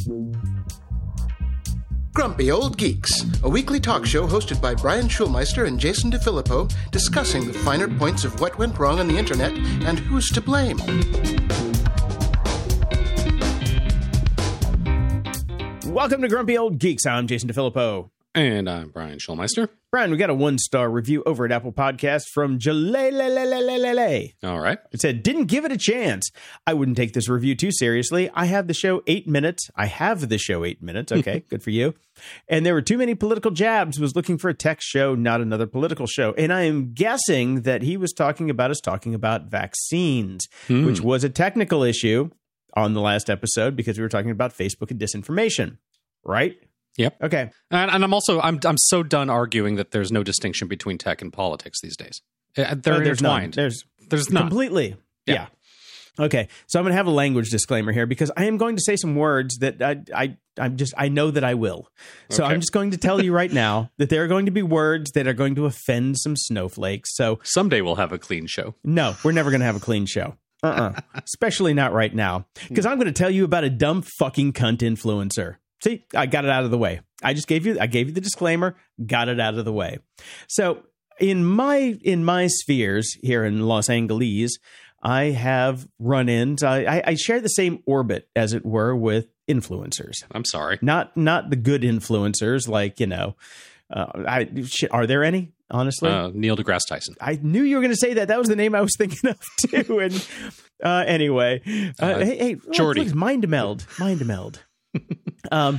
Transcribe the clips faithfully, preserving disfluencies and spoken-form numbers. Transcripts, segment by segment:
Grumpy Old Geeks, a weekly talk show hosted by Brian Schulmeister and Jason DeFilippo, discussing the finer points of what went wrong on the internet and who's to blame. Welcome to Grumpy Old Geeks. I'm Jason DeFilippo. And I'm Brian Schulmeister. Brian, we got a one-star review over at Apple Podcasts from Jalele. All right. It said, didn't give it a chance. I wouldn't take this review too seriously. I have the show eight minutes. I have the show eight minutes. Okay, good for you. And there were too many political jabs. Was looking for a tech show, not another political show. And I am guessing that he was talking about us talking about vaccines, hmm. which was a technical issue on the last episode because we were talking about Facebook and disinformation, right? Yep. Okay. And, and I'm also I'm I'm so done arguing that there's no distinction between tech and politics these days. They're uh, there's intertwined. None. There's there's none. Completely. Yeah. yeah. Okay. So I'm going to have a language disclaimer here because I am going to say some words that I I I'm just I know that I will. So okay. I'm just going to tell you right now that there are going to be words that are going to offend some snowflakes. So someday we'll have a clean show. No, we're never going to have a clean show. Uh-uh. Especially not right now. Because I'm going to tell you about a dumb fucking cunt influencer. See, I got it out of the way. I just gave you, I gave you the disclaimer, got it out of the way. So in my, in my spheres here in Los Angeles, I have run into, I, I share the same orbit, as it were, with influencers. I'm sorry. Not, not the good influencers like, you know, uh, I, are there any? Honestly, uh, Neil deGrasse Tyson. I knew you were going to say that. That was the name I was thinking of too. And uh, anyway, uh, uh, hey, hey, Jordy, look, mind meld, mind meld. um,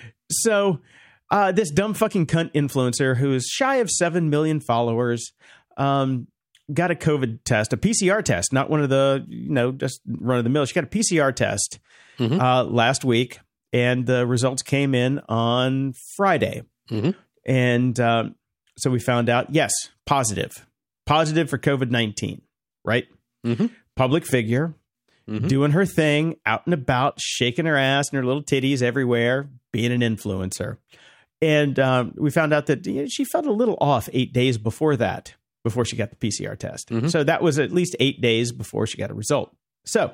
so uh, this dumb fucking cunt influencer who is shy of seven million followers, um, got a COVID test, a P C R test, not one of the you know just run of the mill. She got a P C R test mm-hmm. uh, last week, and the results came in on Friday, mm-hmm. and. Um, So we found out, yes, positive, positive for COVID nineteen, right? Mm-hmm. Public figure, mm-hmm. doing her thing, out and about, shaking her ass and her little titties everywhere, being an influencer. And um, we found out that you know, she felt a little off eight days before that, before she got the P C R test. Mm-hmm. So that was at least eight days before she got a result. So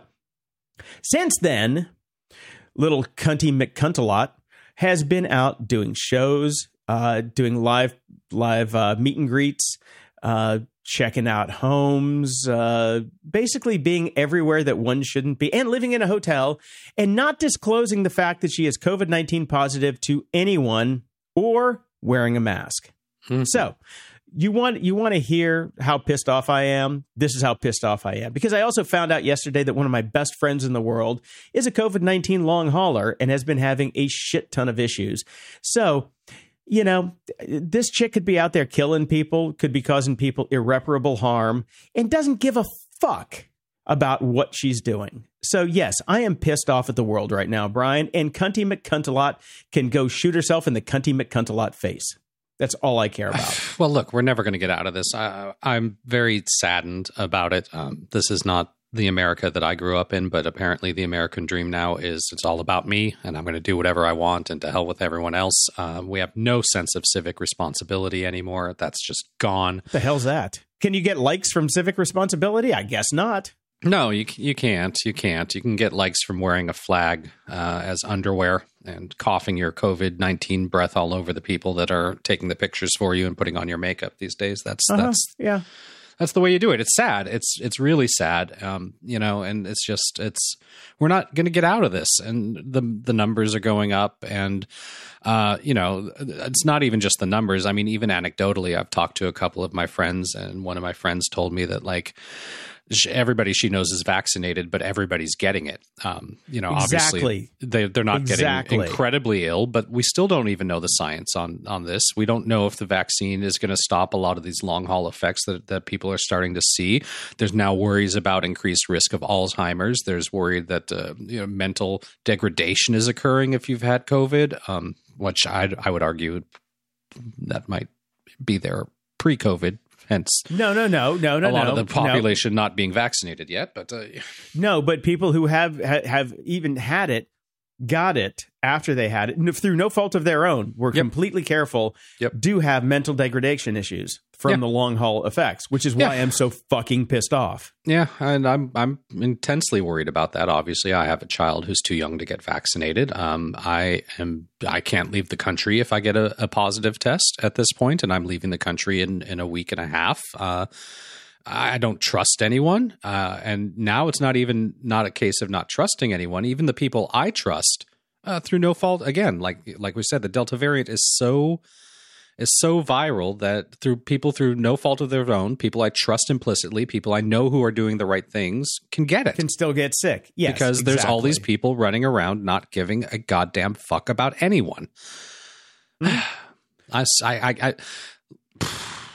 since then, little cunty McCuntalot has been out doing shows, uh, doing live live uh, meet and greets, uh, checking out homes, uh, basically being everywhere that one shouldn't be, and living in a hotel, and not disclosing the fact that she is COVID nineteen positive to anyone or wearing a mask. Mm-hmm. So you want you want to hear how pissed off I am? This is how pissed off I am. Because I also found out yesterday that one of my best friends in the world is a COVID nineteen long hauler and has been having a shit ton of issues. So you know, this chick could be out there killing people, could be causing people irreparable harm, and doesn't give a fuck about what she's doing. So, yes, I am pissed off at the world right now, Brian, and Cunty McCuntalot can go shoot herself in the Cunty McCuntalot face. That's all I care about. Well, look, we're never going to get out of this. I, I'm very saddened about it. Um, this is not the America that I grew up in, but apparently the American dream now is it's all about me and I'm going to do whatever I want and to hell with everyone else. Uh, we have no sense of civic responsibility anymore. That's just gone. What the hell's that? Can you get likes from civic responsibility? I guess not. No, you you can't. You can't. You can get likes from wearing a flag uh, as underwear and coughing your COVID nineteen breath all over the people that are taking the pictures for you and putting on your makeup these days. That's uh-huh. that's yeah. That's the way you do it. It's sad. It's it's really sad, um, you know, and it's just it's we're not going to get out of this. And the the numbers are going up and, uh, you know, it's not even just the numbers. I mean, even anecdotally, I've talked to a couple of my friends and one of my friends told me that like everybody she knows is vaccinated, but everybody's getting it. Um, you know, exactly. obviously they, they're not exactly. getting incredibly ill, but we still don't even know the science on, on this. We don't know if the vaccine is going to stop a lot of these long haul effects that, that people are starting to see. There's now worries about increased risk of Alzheimer's. There's worry that uh, you know, mental degradation is occurring if you've had COVID, um, which I'd, I would argue that might be there pre-COVID. Hence, no, no, no, no, no. A lot no, of the population no. not being vaccinated yet, but uh, no, but people who have ha- have even had it got it after they had it, through no fault of their own, were yep. completely careful, yep. do have mental degradation issues from yep. the long haul effects, which is why yeah. I'm so fucking pissed off. Yeah, and I'm I'm intensely worried about that. Obviously, I have a child who's too young to get vaccinated. Um, I am I can't leave the country if I get a, a positive test at this point, and I'm leaving the country in, in a week and a half. Uh, I don't trust anyone. Uh, and now it's not even not a case of not trusting anyone. Even the people I trust uh, through no fault. Again, like like we said, the Delta variant is so is so viral that through people through no fault of their own, people I trust implicitly, people I know who are doing the right things can get it. Can still get sick. Yes, because exactly. there's all these people running around not giving a goddamn fuck about anyone. Mm. I, I, I, I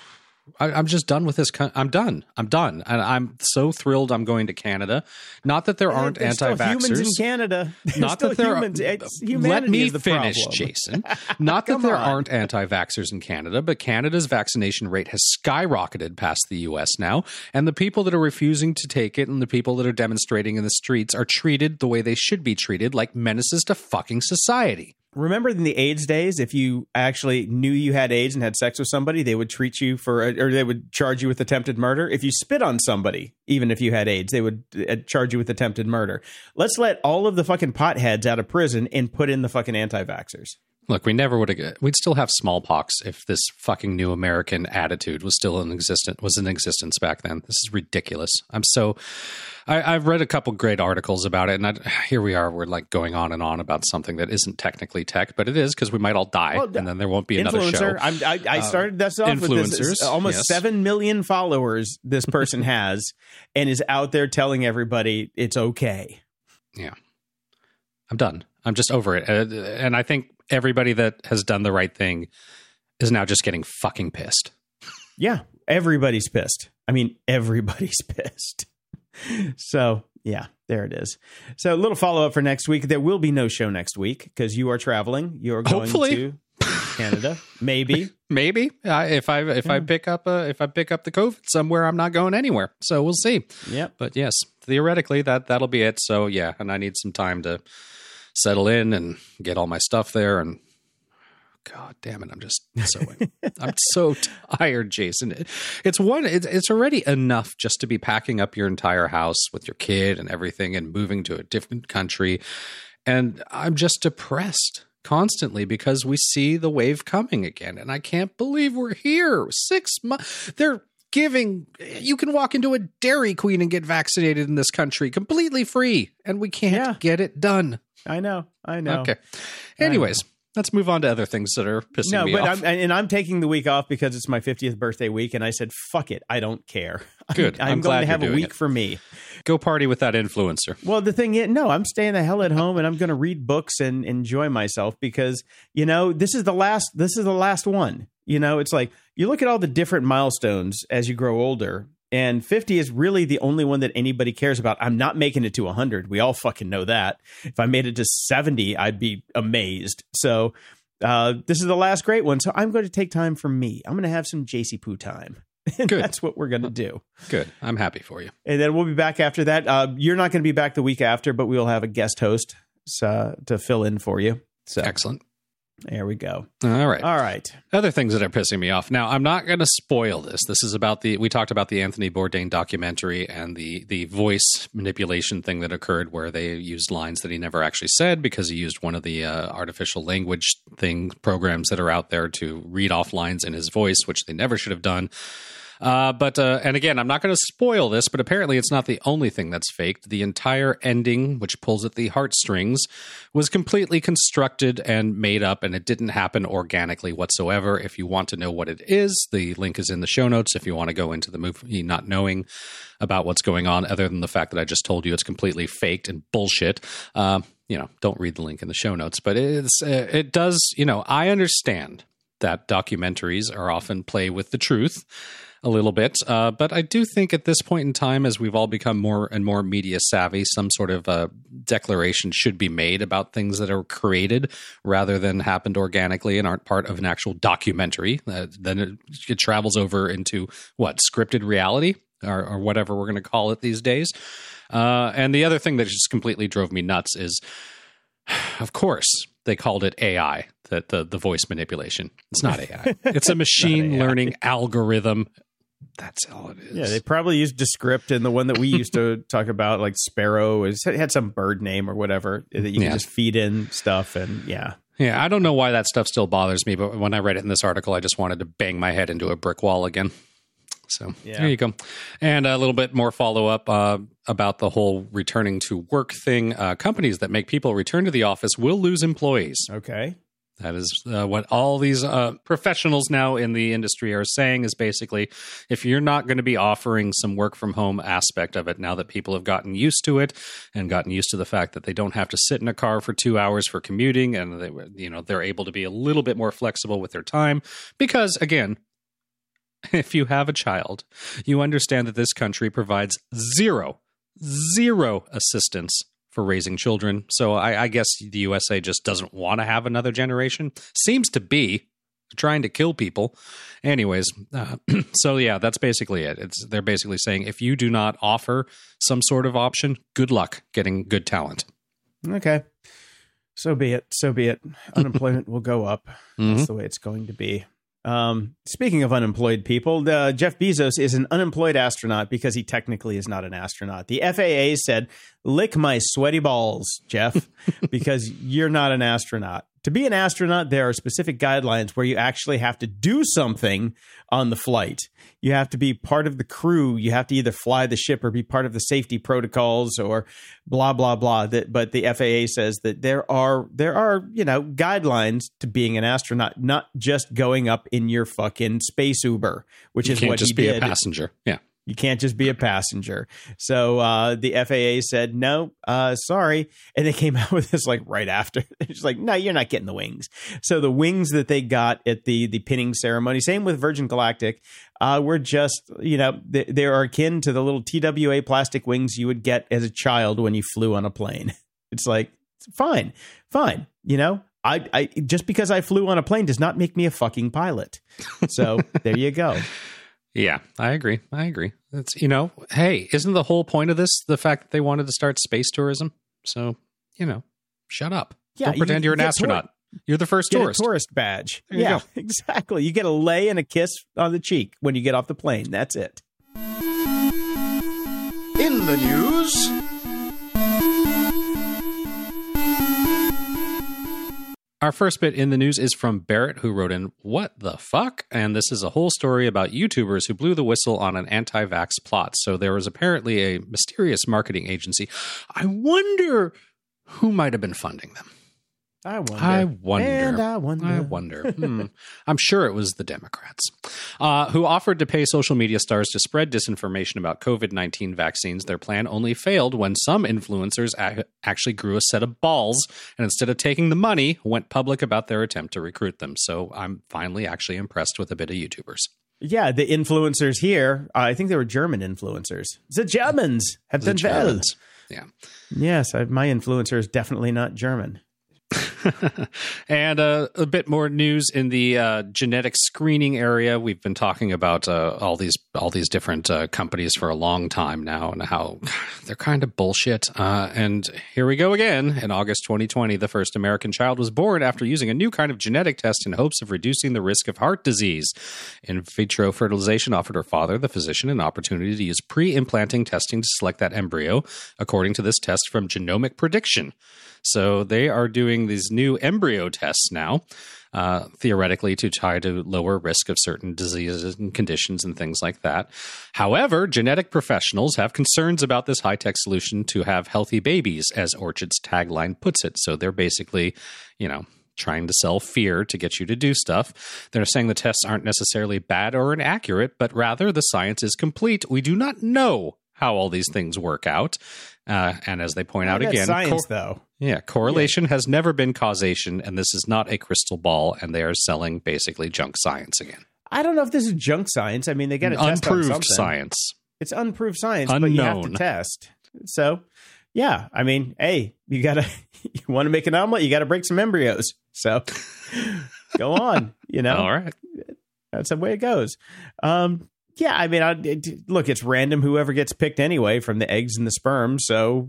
I, I'm just done with this. Con- I'm done. I'm done. And I'm so thrilled I'm going to Canada. Not that there aren't There's anti-vaxxers. Still humans in Canada. There's Not still that there humans. are. It's, humanity let me is the finish, problem. Jason. Not that Come there on. aren't anti-vaxxers in Canada, but Canada's vaccination rate has skyrocketed past the U S now. And the people that are refusing to take it and the people that are demonstrating in the streets are treated the way they should be treated, like menaces to fucking society. Remember in the AIDS days, if you actually knew you had AIDS and had sex with somebody, they would treat you for, or they would charge you with attempted murder. If you spit on somebody, even if you had AIDS, they would charge you with attempted murder. Let's let all of the fucking potheads out of prison and put in the fucking anti-vaxxers. Look, we never would have. We'd still have smallpox if this fucking new American attitude was still in existence. Was in existence back then. This is ridiculous. I'm so. I, I've read a couple great articles about it, and I, here we are. We're like going on and on about something that isn't technically tech, but it is because we might all die, well, and then there won't be another show. I'm, I, I started this off with this. Almost yes. seven million followers this person has, and is out there telling everybody it's okay. Yeah, I'm done. I'm just over it, uh, and I think everybody that has done the right thing is now just getting fucking pissed. Yeah, everybody's pissed. I mean, everybody's pissed. So, yeah, there it is. So, a little follow-up for next week. There will be no show next week because you are traveling. You are going Hopefully. to Canada. Maybe. Maybe. Uh, if I if yeah. I pick up uh, if I pick up the COVID somewhere, I'm not going anywhere. So, we'll see. Yeah. But yes, theoretically, that, that'll be it. So, yeah, and I need some time to settle in and get all my stuff there. And God damn it, I'm just so I'm so tired, Jason. It's one. It's, it's already enough just to be packing up your entire house with your kid and everything and moving to a different country, and I'm just depressed constantly because we see the wave coming again, and I can't believe we're here. Six months. They're giving. You can walk into a Dairy Queen and get vaccinated in this country completely free, and we can't yeah. get it done. I know. I know. Okay. Anyways, let's move on to other things that are pissing no, me but off. I'm, and I'm taking the week off because it's my fiftieth birthday week, and I said, fuck it. I don't care. Good. I'm, I'm, I'm glad going to have you're a week it. for me. Go party with that influencer. Well, the thing is, no, I'm staying the hell at home, and I'm going to read books and enjoy myself because, you know, this is the last, this is the last one. You know, it's like you look at all the different milestones as you grow older. And fifty is really the only one that anybody cares about. I'm not making it to one hundred. We all fucking know that. If I made it to seventy, I'd be amazed. So uh, this is the last great one. So I'm going to take time for me. I'm going to have some J C Poo time. And Good. That's what we're going to do. Good. I'm happy for you. And then we'll be back after that. Uh, you're not going to be back the week after, but we'll have a guest host uh, to fill in for you. So excellent. There we go. All right. All right. Other things that are pissing me off. Now, I'm not going to spoil this. This is about the, we talked about the Anthony Bourdain documentary and the, the voice manipulation thing that occurred where they used lines that he never actually said because he used one of the uh, artificial language thing programs that are out there to read off lines in his voice, which they never should have done. Uh, but, uh, and again, I'm not going to spoil this, but apparently it's not the only thing that's faked. The entire ending, which pulls at the heartstrings, was completely constructed and made up, and it didn't happen organically whatsoever. If you want to know what it is, the link is in the show notes. If you want to go into the movie not knowing about what's going on, other than the fact that I just told you it's completely faked and bullshit, uh, you know, don't read the link in the show notes. But it's, uh, it does, you know, I understand that documentaries are often play with the truth a little bit. Uh, but I do think at this point in time, as we've all become more and more media savvy, some sort of uh, declaration should be made about things that are created rather than happened organically and aren't part of an actual documentary. Uh, then it, it travels over into, what, scripted reality or, or whatever we're going to call it these days. Uh, and the other thing that just completely drove me nuts is Of course, they called it A I, the, the, the voice manipulation. It's not A I. It's a machine learning algorithm. That's all it is. Yeah, they probably used Descript, and the one that we used to talk about, like Sparrow, is it had some bird name or whatever that you can yeah. just feed in stuff, and yeah. Yeah, I don't know why that stuff still bothers me, but when I read it in this article, I just wanted to bang my head into a brick wall again. So yeah. There you go. And a little bit more follow-up uh, about the whole returning to work thing. Uh, companies that make people return to the office will lose employees. Okay. That is uh, what all these uh, professionals now in the industry are saying, is basically, if you're not going to be offering some work from home aspect of it, now that people have gotten used to it and gotten used to the fact that they don't have to sit in a car for two hours for commuting, and they, you know, they're able to be a little bit more flexible with their time, because again, if you have a child, you understand that this country provides zero, zero assistance for raising children. So I, I guess the U S A just doesn't want to have another generation. Seems to be trying to kill people. Anyways, uh, so yeah, that's basically it. It's they're basically saying if you do not offer some sort of option, good luck getting good talent. Okay. So be it. So be it. Unemployment will go up. Mm-hmm. That's the way it's going to be. Um, speaking of unemployed people, uh, Jeff Bezos is an unemployed astronaut because he technically is not an astronaut. The F A A said, lick my sweaty balls, Jeff, because you're not an astronaut. To be an astronaut, there are specific guidelines where you actually have to do something on the flight. You have to be part of the crew. You have to either fly the ship or be part of the safety protocols or blah, blah, blah. That, but the F A A says that there are, there are, you know, guidelines to being an astronaut, not just going up in your fucking space Uber, which you is can't what just he be did. a passenger. Yeah. You can't just be a passenger. So uh, the F A A said, no, uh, sorry. And they came out with this like right after. It's like, no, you're not getting the wings. So the wings that they got at the the pinning ceremony, same with Virgin Galactic, uh, were just, you know, they, they are akin to the little T W A plastic wings you would get as a child when you flew on a plane. It's like, fine, fine. You know, I, I just because I flew on a plane does not make me a fucking pilot. So there you go. Yeah, I agree. I agree. It's, you know, hey, isn't the whole point of this the fact that they wanted to start space tourism? So, you know, shut up. Yeah, Don't pretend you, you're an you astronaut. Tour- you're the first get tourist. A tourist badge. There you yeah, go. Exactly. You get a lay and a kiss on the cheek when you get off the plane. That's it. In the news... Our first bit in the news is from Barrett, who wrote in, what the fuck? And this is a whole story about YouTubers who blew the whistle on an anti-vax plot. So there was apparently a mysterious marketing agency. I wonder who might have been funding them. I wonder. I wonder. And I wonder. I wonder. hmm. I'm sure it was the Democrats, uh, who offered to pay social media stars to spread disinformation about covid nineteen vaccines. Their plan only failed when some influencers a- actually grew a set of balls and instead of taking the money, went public about their attempt to recruit them. So I'm finally actually impressed with a bit of YouTubers. Yeah, the influencers here, uh, I think they were German influencers. The Germans have The done well. Germans. Yeah. Yes, I, my influencer is definitely not German. And uh, a bit more news in the uh, genetic screening area. We've been talking about uh, all these all these different uh, companies for a long time now, and how they're kind of bullshit. Uh, and here we go again. In August twenty twenty, the first American child was born after using a new kind of genetic test in hopes of reducing the risk of heart disease. In vitro fertilization offered her father, the physician, an opportunity to use pre-implanting testing to select that embryo, according to this test from Genomic Prediction. So they are doing these new embryo tests now, uh, theoretically to try to lower risk of certain diseases and conditions and things like that. However, genetic professionals have concerns about this high-tech solution to have healthy babies, as Orchard's tagline puts it. So they're basically, you know, trying to sell fear to get you to do stuff. They're saying the tests aren't necessarily bad or inaccurate, but rather the science is complete. We do not know how all these things work out. Uh, and as they point Well, out that's again, science, cor- though. Yeah, correlation yeah. has never been causation, and this is not a crystal ball, and they are selling basically junk science again. I don't know if this is junk science. I mean, they got to test on Unproved something. science. It's unproved science, Unknown. but you have to test. So, yeah, I mean, hey, you got to, you want to make an omelet, you got to break some embryos. So, go on, you know. All right. That's the way it goes. Um, yeah, I mean, I, it, look, it's random whoever gets picked anyway from the eggs and the sperm. So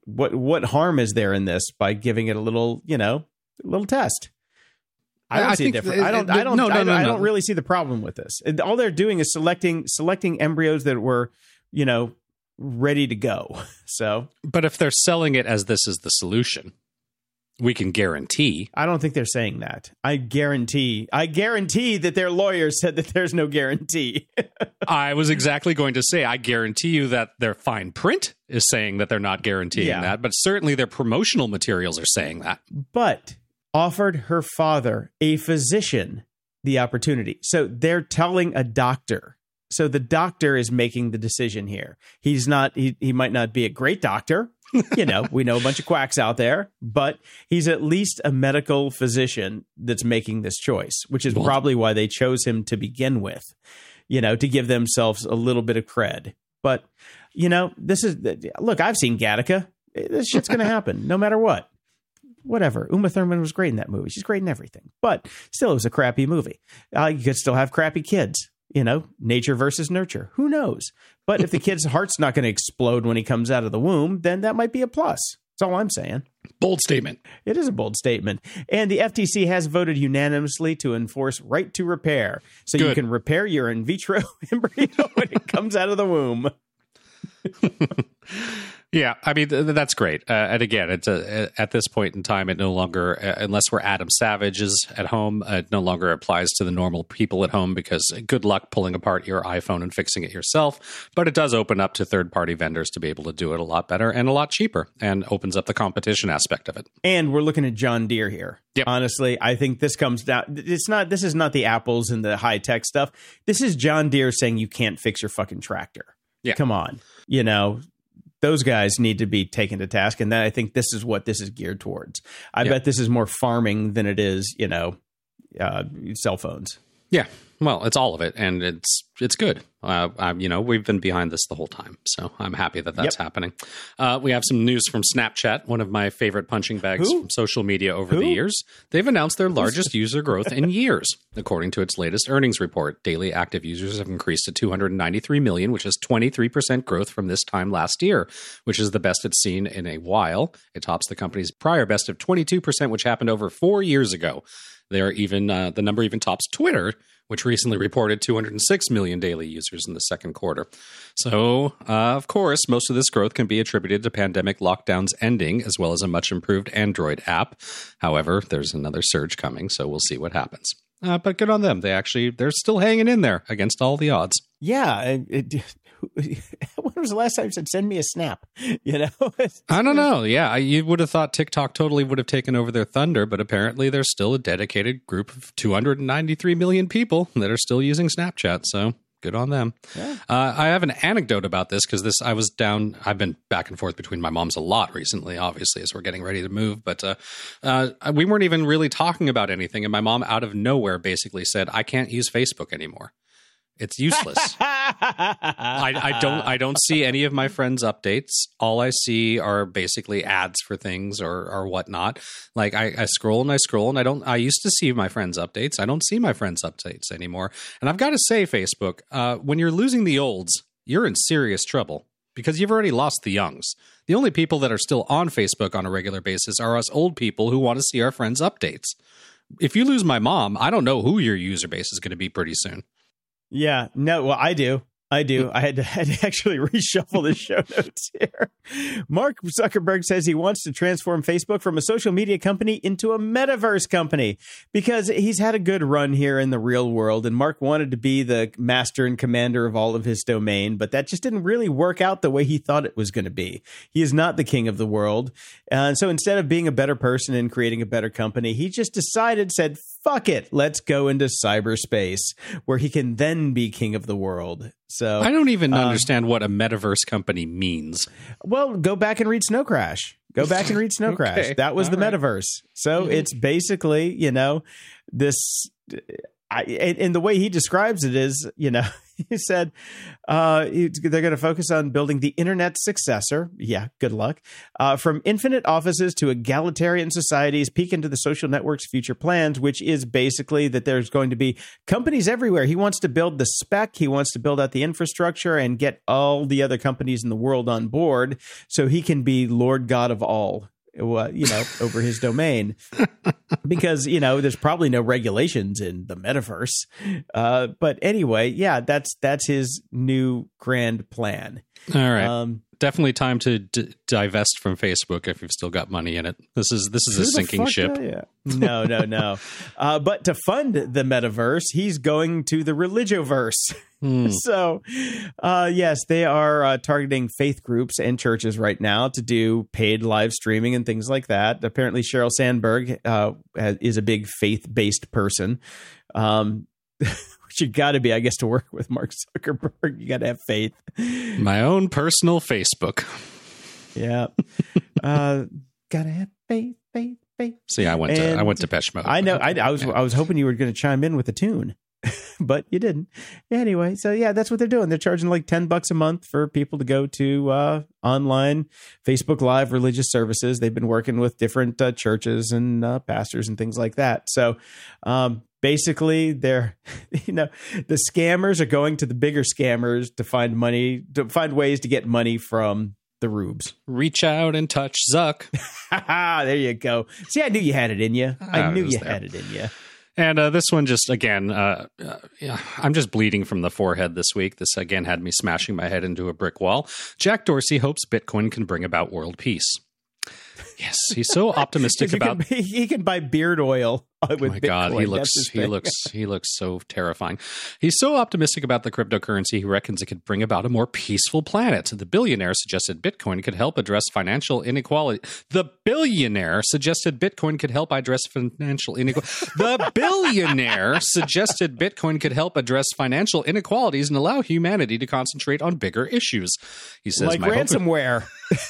what what harm is there in this by giving it a little, you know, little test? I don't I see a difference. I don't. I don't. No, no, I, no, I don't no. really see the problem with this. All they're doing is selecting selecting embryos that were, you know, ready to go. So, but if they're selling it as this is the solution, we can guarantee. I don't think they're saying that. I guarantee. I guarantee that their lawyer said that there's no guarantee. I was exactly going to say, I guarantee you that their fine print is saying that they're not guaranteeing yeah. that, but certainly their promotional materials are saying that. But offered her father, a physician, the opportunity. So they're telling a doctor. So the doctor is making the decision here. He's not, he, he might not be a great doctor. You know, we know a bunch of quacks out there, but he's at least a medical physician that's making this choice, which is probably why they chose him to begin with, you know, to give themselves a little bit of cred. But, you know, this is, look, I've seen Gattaca. This shit's going to happen no matter what. Whatever. Uma Thurman was great in that movie. She's great in everything. But still, it was a crappy movie. Uh, you could still have crappy kids. You know, nature versus nurture. Who knows? But if the kid's heart's not going to explode when he comes out of the womb, then that might be a plus. That's all I'm saying. Bold statement. It is a bold statement. And the F T C has voted unanimously to enforce right to repair. So Good. You can repair your in vitro embryo when it comes out of the womb. Yeah, I mean, th- that's great. Uh, and again, it's a, at this point in time, it no longer, uh, unless we're Adam Savages at home, uh, it no longer applies to the normal people at home because good luck pulling apart your iPhone and fixing it yourself. But it does open up to third-party vendors to be able to do it a lot better and a lot cheaper, and opens up the competition aspect of it. And we're looking at John Deere here. Yep. Honestly, I think this comes down. It's not. This is not the Apples and the high-tech stuff. This is John Deere saying you can't fix your fucking tractor. Yeah. Come on. You know, those guys need to be taken to task. And then I think this is what this is geared towards. I yeah. bet this is more farming than it is, you know, uh, cell phones. Yeah. Well, it's all of it. And it's it's good. Uh, I'm, you know, we've been behind this the whole time. So I'm happy that that's yep. happening. Uh, we have some news from Snapchat, one of my favorite punching bags Who? from social media over Who? the years. They've announced their largest user growth in years. According to its latest earnings report, daily active users have increased to two hundred ninety-three million, which is twenty-three percent growth from this time last year, which is the best it's seen in a while. It tops the company's prior best of twenty-two percent, which happened over four years ago. They are even uh, the number even tops Twitter, which recently reported two hundred six million daily users in the second quarter. So, uh, of course, most of this growth can be attributed to pandemic lockdowns ending, as well as a much improved Android app. However, there's another surge coming, so we'll see what happens. Uh, but good on them. They actually, they're still hanging in there against all the odds. Yeah. It, it, when was the last time you said, send me a snap? You know? I don't know. Yeah. You would have thought TikTok totally would have taken over their thunder, but apparently there's still a dedicated group of two hundred ninety-three million people that are still using Snapchat. So good on them. Yeah. Uh, I have an anecdote about this because this, I was down, I've been back and forth between my mom's a lot recently, obviously, as we're getting ready to move. But uh, uh, we weren't even really talking about anything. And my mom out of nowhere basically said, I can't use Facebook anymore. It's useless. I, I don't I don't see any of my friends' updates. All I see are basically ads for things or or whatnot. Like I, I scroll and I scroll and I don't I used to see my friends' updates. I don't see my friends' updates anymore. And I've got to say, Facebook, uh, when you're losing the olds, you're in serious trouble because you've already lost the youngs. The only people that are still on Facebook on a regular basis are us old people who want to see our friends' updates. If you lose my mom, I don't know who your user base is going to be pretty soon. Yeah, no, well, I do. I do. I had to, had to actually reshuffle the show notes here. Mark Zuckerberg says he wants to transform Facebook from a social media company into a metaverse company because he's had a good run here in the real world. And Mark wanted to be the master and commander of all of his domain, but that just didn't really work out the way he thought it was going to be. He is not the king of the world. And so instead of being a better person and creating a better company, he just decided, said, fuck it, let's go into cyberspace where he can then be king of the world. So I don't even uh, understand what a metaverse company means. Well, go back and read Snow Crash. Go back and read Snow Crash. Okay. That was All the right. metaverse. So mm-hmm. it's basically, you know, this I, and, and the way he describes it is, you know, he said uh, they're going to focus on building the internet's successor. Yeah, good luck. Uh, from infinite offices to egalitarian societies, peek into the social network's future plans, which is basically that there's going to be companies everywhere. He wants to build the spec. He wants to build out the infrastructure and get all the other companies in the world on board so he can be Lord God of all. Uh, you know, over his domain, because, you know, there's probably no regulations in the metaverse. Uh, but anyway, yeah, that's that's his new grand plan. All right. Um, Definitely time to d- divest from Facebook if you've still got money in it. This is this is a sinking ship. Yeah. No, no, no. uh, but to fund the metaverse, he's going to the Religioverse. Hmm. So, uh, yes, they are uh, targeting faith groups and churches right now to do paid live streaming and things like that. Apparently, Sheryl Sandberg uh, is a big faith-based person. Um You got to be, I guess, to work with Mark Zuckerberg. You got to have faith. My own personal Facebook. Yeah. uh, got to have faith, faith, faith. See, I went and to I went to Depeche Mode. I know. I, I was yeah. I was hoping you were going to chime in with a tune, but you didn't. Anyway, so yeah, that's what they're doing. They're charging like ten bucks a month for people to go to uh, online Facebook Live religious services. They've been working with different uh, churches and uh, pastors and things like that. So. Um, Basically, they're, you know, the scammers are going to the bigger scammers to find money, to find ways to get money from the rubes. Reach out and touch Zuck. There you go. See, I knew you had it in you. I, I knew you there. had it in you. And uh, this one just, again, uh, uh, yeah, I'm just bleeding from the forehead this week. This, again, had me smashing my head into a brick wall. Jack Dorsey hopes Bitcoin can bring about world peace. Yes, he's so optimistic about. Can, he can buy beard oil with oh my Bitcoin. God, he looks he looks he looks so terrifying. He's so optimistic about the cryptocurrency. He reckons it could bring about a more peaceful planet. The billionaire suggested Bitcoin could help address financial inequality. The billionaire suggested Bitcoin could help address financial inequality. The billionaire suggested Bitcoin could help address financial inequalities and allow humanity to concentrate on bigger issues. He says, like ransomware.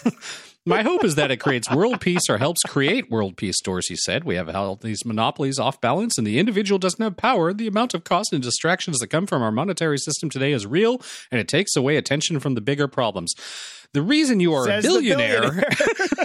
My hope is that it creates world peace or helps create world peace, Dorsey said. We have held these monopolies off balance and the individual doesn't have power. The amount of cost and distractions that come from our monetary system today is real, and it takes away attention from the bigger problems. The reason you are Says a billionaire... billionaire.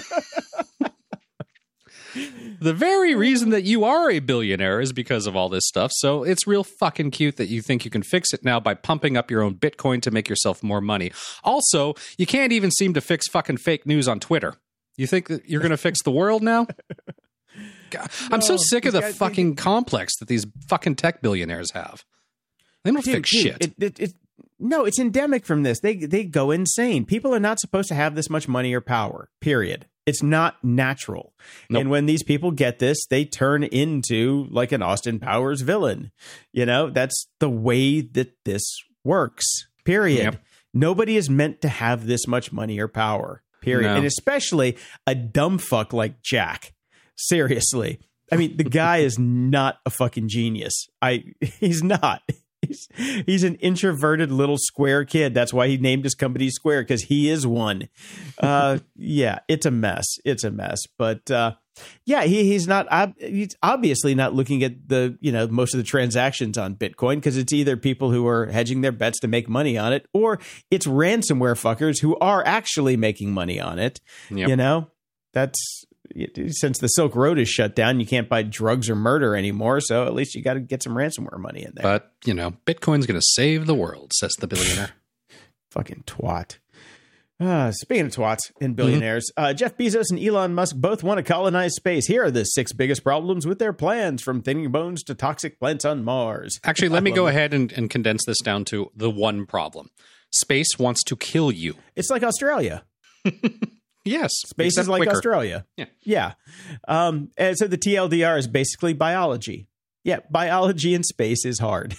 The very reason that you are a billionaire is because of all this stuff. So it's real fucking cute that you think you can fix it now by pumping up your own Bitcoin to make yourself more money. Also, you can't even seem to fix fucking fake news on Twitter. You think that you're going to fix the world now? God, I'm no, so sick of the fucking think- complex that these fucking tech billionaires have. They don't dude, fix dude, shit. It, it, it, no, it's endemic from this. They they go insane. People are not supposed to have this much money or power, period. It's not natural. Nope. And when these people get this, they turn into like an Austin Powers villain. You know, that's the way that this works, period. Yep. Nobody is meant to have this much money or power, period. No. And especially a dumb fuck like Jack. Seriously. I mean, the guy is not a fucking genius. I he's not. He's, he's an introverted little square kid. That's why he named his company Square, because he is one. Uh, yeah, it's a mess. It's a mess. But uh, yeah, he, he's not. Ob- he's obviously not looking at the you know most of the transactions on Bitcoin, because it's either people who are hedging their bets to make money on it, or it's ransomware fuckers who are actually making money on it. Yep. You know, that's. Since the Silk Road is shut down, you can't buy drugs or murder anymore. So at least you got to get some ransomware money in there. But, you know, Bitcoin's going to save the world, says the billionaire. Fucking twat. Uh, speaking of twats and billionaires, mm-hmm. uh, Jeff Bezos and Elon Musk both want to colonize space. Here are the six biggest problems with their plans, from thinning bones to toxic plants on Mars. Actually, let me go ahead and, and condense this down to the one problem. Space wants to kill you. It's like Australia. Yes. Space is like quicker. Australia. Yeah. Yeah. Um, and so the T L D R is basically biology. Yeah. Biology in space is hard.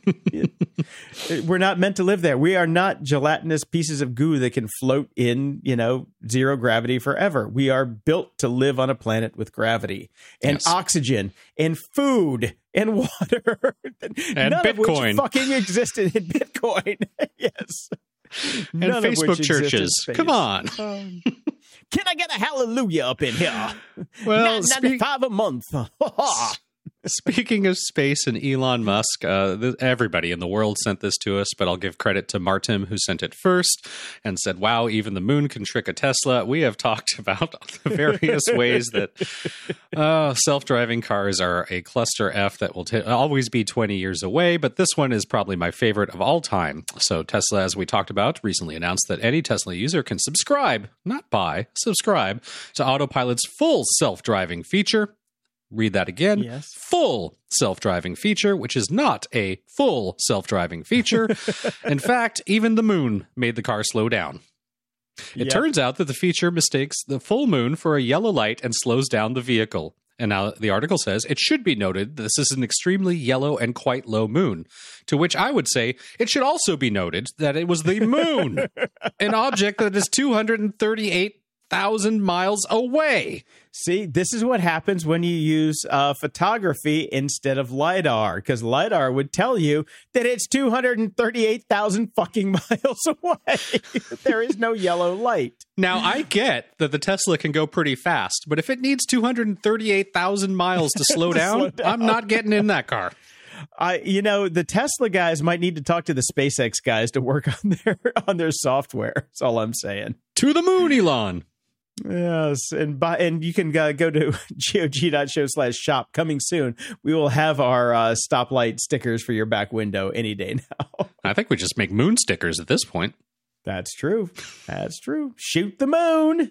We're not meant to live there. We are not gelatinous pieces of goo that can float in, you know, zero gravity forever. We are built to live on a planet with gravity and yes. oxygen and food and water. And None Bitcoin. Of which fucking existed in Bitcoin. Yes. And None Facebook churches. Come on. Um, can I get a hallelujah up in here? Well, ninety-five speak- a month. Speaking of space and Elon Musk, uh, th- everybody in the world sent this to us, but I'll give credit to Martin, who sent it first and said, wow, even the moon can trick a Tesla. We have talked about the various ways that uh, self-driving cars are a cluster F that will t- always be twenty years away, but this one is probably my favorite of all time. So Tesla, as we talked about, recently announced that any Tesla user can subscribe, not buy, subscribe to Autopilot's full self-driving feature. Read that again. Yes. Full self-driving feature, which is not a full self-driving feature. In fact, even the moon made the car slow down. It yep. turns out that the feature mistakes the full moon for a yellow light and slows down the vehicle. And now the article says, it should be noted that this is an extremely yellow and quite low moon. To which I would say, it should also be noted that it was the moon, an object that is two hundred thirty-eight thousand miles away. See, this is what happens when you use uh, photography instead of LiDAR, because LiDAR would tell you that it's two hundred thirty-eight thousand fucking miles away. There is no yellow light. Now, I get that the Tesla can go pretty fast, but if it needs two hundred thirty-eight thousand miles to slow, to down, slow down, I'm not getting in that car. I, you know, the Tesla guys might need to talk to the SpaceX guys to work on their on their software. That's all I'm saying. To the moon, Elon. Yes, and by, and you can uh, go to gog.show slash shop. Coming soon, we will have our uh, stoplight stickers for your back window any day now. I think we just make moon stickers at this point. That's true. That's true. Shoot the moon.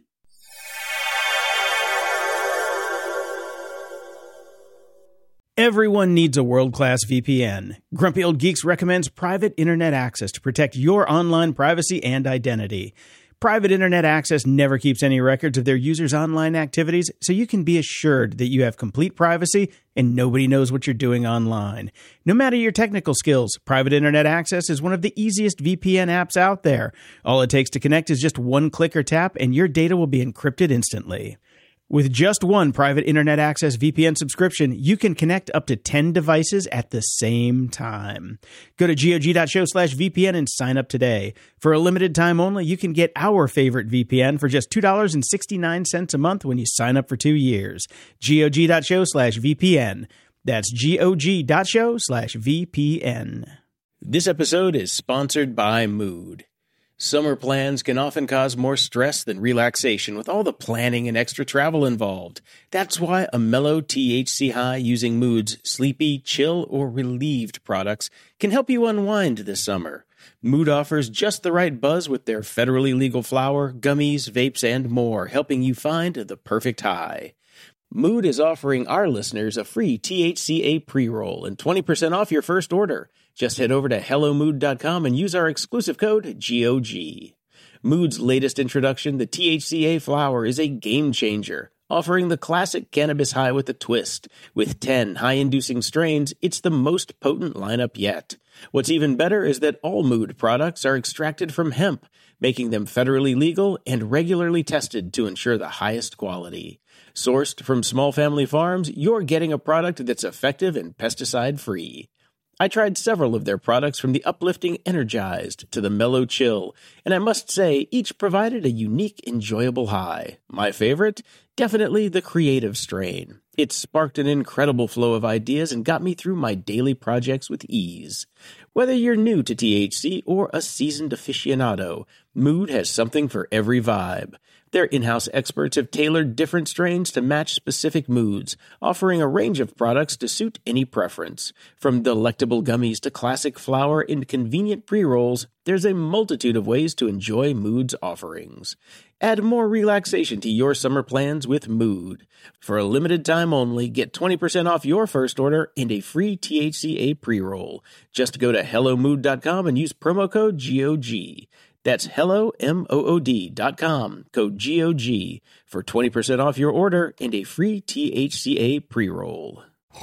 Everyone needs a world-class V P N. Grumpy Old Geeks recommends private internet access to protect your online privacy and identity. Private internet access never keeps any records of their users' online activities, so you can be assured that you have complete privacy and nobody knows what you're doing online. No matter your technical skills, private internet access is one of the easiest V P N apps out there. All it takes to connect is just one click or tap, and your data will be encrypted instantly. With just one private internet access V P N subscription, you can connect up to ten devices at the same time. Go to gog.show slash VPN and sign up today. For a limited time only, you can get our favorite V P N for just two dollars and sixty-nine cents a month when you sign up for two years. gog.show slash VPN. That's gog.show slash VPN. This episode is sponsored by Mood. Summer plans can often cause more stress than relaxation with all the planning and extra travel involved. That's why a mellow T H C high using Mood's sleepy, chill, or relieved products can help you unwind this summer. Mood offers just the right buzz with their federally legal flower, gummies, vapes, and more, helping you find the perfect high. Mood is offering our listeners a free T H C A pre-roll and twenty percent off your first order. Just head over to hello mood dot com and use our exclusive code G O G. Mood's latest introduction, the T H C A flower, is a game changer, offering the classic cannabis high with a twist. With ten high-inducing strains, it's the most potent lineup yet. What's even better is that all Mood products are extracted from hemp, making them federally legal and regularly tested to ensure the highest quality. Sourced from small family farms, you're getting a product that's effective and pesticide-free. I tried several of their products, from the uplifting Energized to the Mellow Chill, and I must say each provided a unique, enjoyable high. My favorite? Definitely the Creative strain. It sparked an incredible flow of ideas and got me through my daily projects with ease. Whether you're new to T H C or a seasoned aficionado, Mood has something for every vibe. Their in-house experts have tailored different strains to match specific moods, offering a range of products to suit any preference. From delectable gummies to classic flower and convenient pre-rolls, there's a multitude of ways to enjoy Mood's offerings. Add more relaxation to your summer plans with Mood. For a limited time only, get twenty percent off your first order and a free T H C A pre-roll. Just go to hello mood dot com and use promo code G O G. That's hello, M O O D dot com, code G O G, for twenty percent off your order and a free T H C A pre-roll.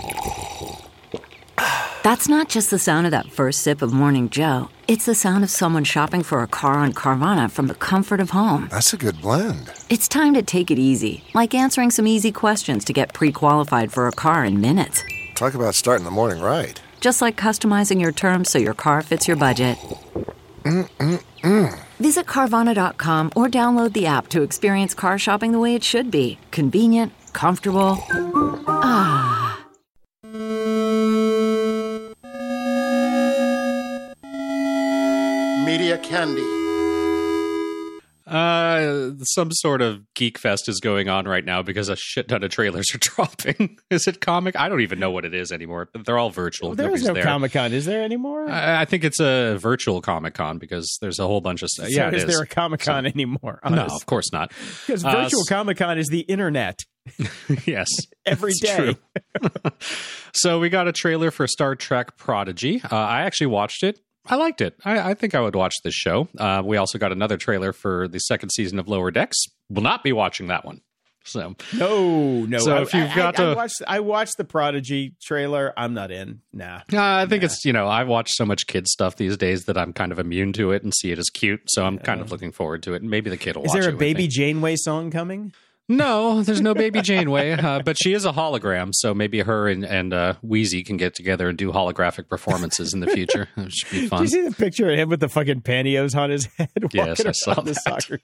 That's not just the sound of that first sip of Morning Joe. It's the sound of someone shopping for a car on Carvana from the comfort of home. That's a good blend. It's time to take it easy, like answering some easy questions to get pre-qualified for a car in minutes. Talk about starting the morning right. Just like customizing your terms so your car fits your budget. Mm-mm-mm. Visit Carvana dot com or download the app to experience car shopping the way it should be. Convenient, comfortable. Ah. candy? Uh, some sort of geek fest is going on right now because a shit ton of trailers are dropping. Is it comic? I don't even know what it is anymore. They're all virtual. Well, there is Nobody's no there. Comic-Con. Is there anymore? I, I think it's a virtual Comic-Con because there's a whole bunch of stuff. So Yeah, it is is. there a Comic-Con so, anymore? Honest. No, of course not. Because virtual uh, Comic-Con is the internet. Yes. Every day. So we got a trailer for Star Trek Prodigy. Uh, I actually watched it. I liked it. I, I think I would watch this show. Uh, we also got another trailer for the second season of Lower Decks. Will not be watching that one. So no, no. So I, if you've I, got I, to, I watched, I watched the Prodigy trailer. I'm not in. Nah. Uh, I think nah. it's, you know, I watch so much kid stuff these days that I'm kind of immune to it and see it as cute. So I'm kind of looking forward to it. And maybe the kid will Is watch it. there a with Baby me. Janeway song coming? No, there's no Baby Janeway, uh, but she is a hologram, so maybe her and, and uh, Wheezy can get together and do holographic performances in the future. It should be fun. Did you see the picture of him with the fucking pantyhose on his head yes, walking I saw around the that. soccer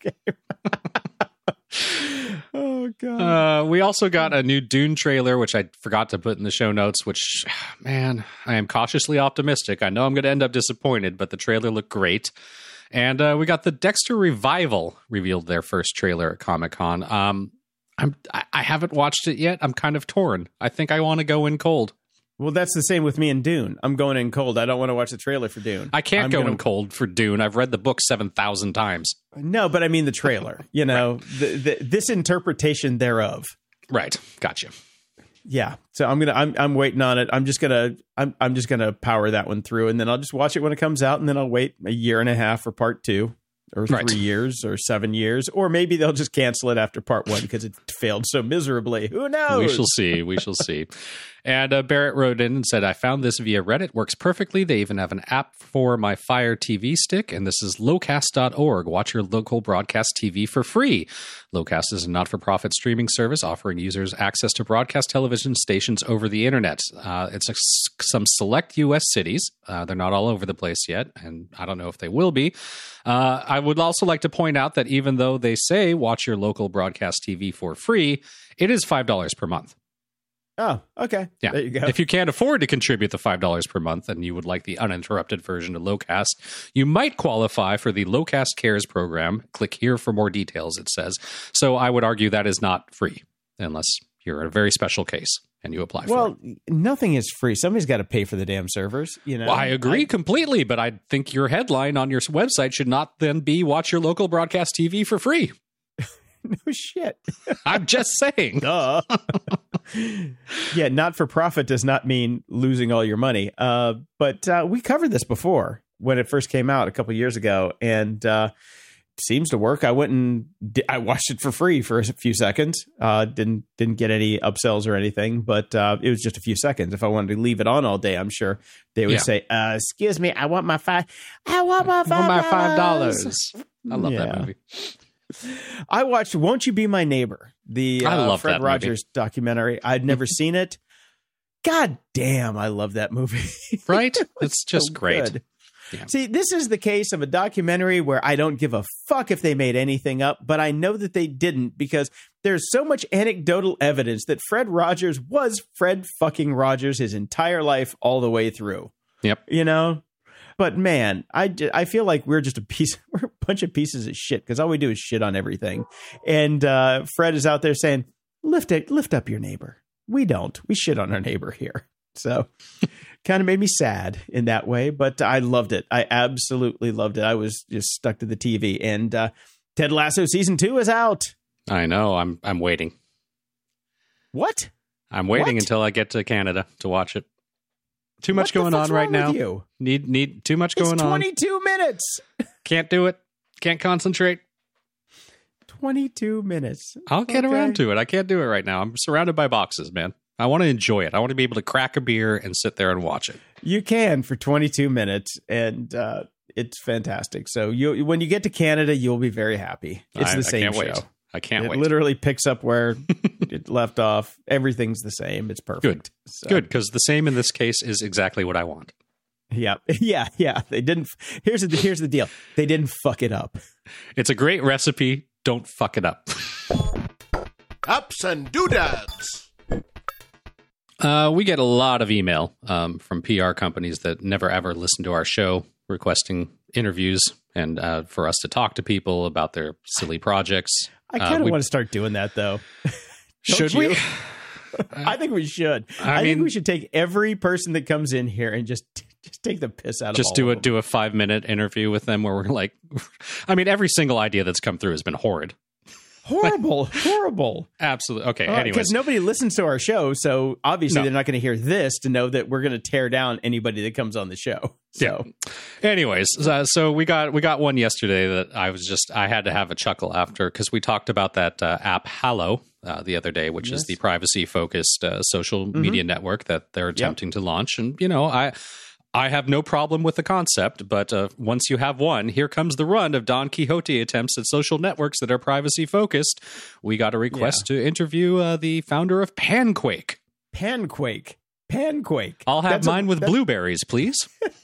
game? Oh, God. Uh, we also got a new Dune trailer, which I forgot to put in the show notes, which, man, I am cautiously optimistic. I know I'm going to end up disappointed, but the trailer looked great. And uh, we got the Dexter Revival revealed their first trailer at Comic-Con. Um, I'm, I, I haven't watched it yet. I'm kind of torn. I think I want to go in cold. Well, that's the same with me and Dune. I'm going in cold. I don't want to watch the trailer for Dune. I can't I'm go gonna... in cold for Dune. I've read the book seven thousand times. No, but I mean the trailer. You know, right. the, the, this interpretation thereof. Right. Gotcha. Yeah. So I'm gonna. I'm. I'm waiting on it. I'm just gonna. I'm. I'm just gonna power that one through, and then I'll just watch it when it comes out, and then I'll wait a year and a half for part two, or three right. years, or seven years, or maybe they'll just cancel it after part one because it failed so miserably. Who knows? We shall see. We shall see. And uh, Barrett wrote in and said, I found this via Reddit. Works perfectly. They even have an app for my Fire T V stick, and this is locast dot org. Watch your local broadcast T V for free. Locast is a not-for-profit streaming service offering users access to broadcast television stations over the internet. Uh, it's a, some select U S cities. Uh, they're not all over the place yet, and I don't know if they will be. Uh, I would also like to point out that even though they say watch your local broadcast T V for free, it is five dollars per month. Oh, okay. Yeah. There you go. If you can't afford to contribute the five dollars per month and you would like the uninterrupted version of Locast, you might qualify for the Locast Cares program. Click here for more details, it says. So I would argue that is not free unless you're in a very special case and you apply well, for it. Well, nothing is free. Somebody's got to pay for the damn servers. You know, well, I agree I, completely, but I think your headline on your website should not then be watch your local broadcast T V for free. No shit. I'm just saying. Duh. Yeah, not for profit does not mean losing all your money. Uh, but uh, we covered this before when it first came out a couple years ago, and uh, seems to work. I went and di- I watched it for free for a few seconds. Uh, didn't didn't get any upsells or anything, but uh, it was just a few seconds. If I wanted to leave it on all day, I'm sure they would yeah. say, uh, "Excuse me, I want my five. I want my five. I want my five dollars." I love yeah. that movie. I watched "Won't You Be My Neighbor," the uh, I love Fred that Rogers movie. documentary. I'd never seen it. God damn, I love that movie. Right? It's just so great. Yeah. See, this is the case of a documentary where I don't give a fuck if they made anything up, but I know that they didn't because there's so much anecdotal evidence that Fred Rogers was Fred fucking Rogers his entire life all the way through. Yep. You know? But man, I, I feel like we're just a piece, we're a bunch of pieces of shit because all we do is shit on everything. And uh, Fred is out there saying, lift it, lift up your neighbor. We don't. We shit on our neighbor here. So kind of made me sad in that way, but I loved it. I absolutely loved it. I was just stuck to the T V. And uh, Ted Lasso season two is out. I know. I'm I'm waiting. What? I'm waiting what? until I get to Canada to watch it. Too much what going on right now. You? Need need too much going it's on. twenty-two minutes. Can't do it. Can't concentrate. twenty-two minutes. I'll get okay. around to it. I can't do it right now. I'm surrounded by boxes, man. I want to enjoy it. I want to be able to crack a beer and sit there and watch it. You can for twenty-two minutes, and uh, it's fantastic. So you, when you get to Canada, you'll be very happy. It's I, the same I can't show. Wait. I can't it wait. It literally picks up where it left off. Everything's the same. It's perfect. Good. So. Good, because the same in this case is exactly what I want. Yeah, yeah, yeah. They didn't. Here's the here's the deal. They didn't fuck it up. It's a great recipe. Don't fuck it up. Ups and doodads. Uh, we get a lot of email um, from P R companies that never ever listen to our show, requesting interviews and uh, for us to talk to people about their silly projects. I kind of uh, want to start doing that, though. Should you? we? I think we should. I I, mean- think we should take every person that comes in here and just just take the piss out of Just all do a of them. do a five minute interview with them where we're like, I mean, every single idea that's come through has been horrid. Horrible, horrible. Absolutely. Okay. Because Anyways, nobody listens to our show, so obviously No. they're not going to hear this to know that we're going to tear down anybody that comes on the show. So Anyways, uh, so we got we got one yesterday that I was just I had to have a chuckle after because we talked about that uh, app Hallow uh, the other day, which Yes. is the privacy focused uh, social media network that they're attempting to launch. And you know, I I have no problem with the concept, but uh, once you have one, here comes the run of Don Quixote attempts at social networks that are privacy focused. We got a request to interview uh, the founder of Panquake. Panquake, Panquake. I'll have That's a- mine with that's- blueberries, please.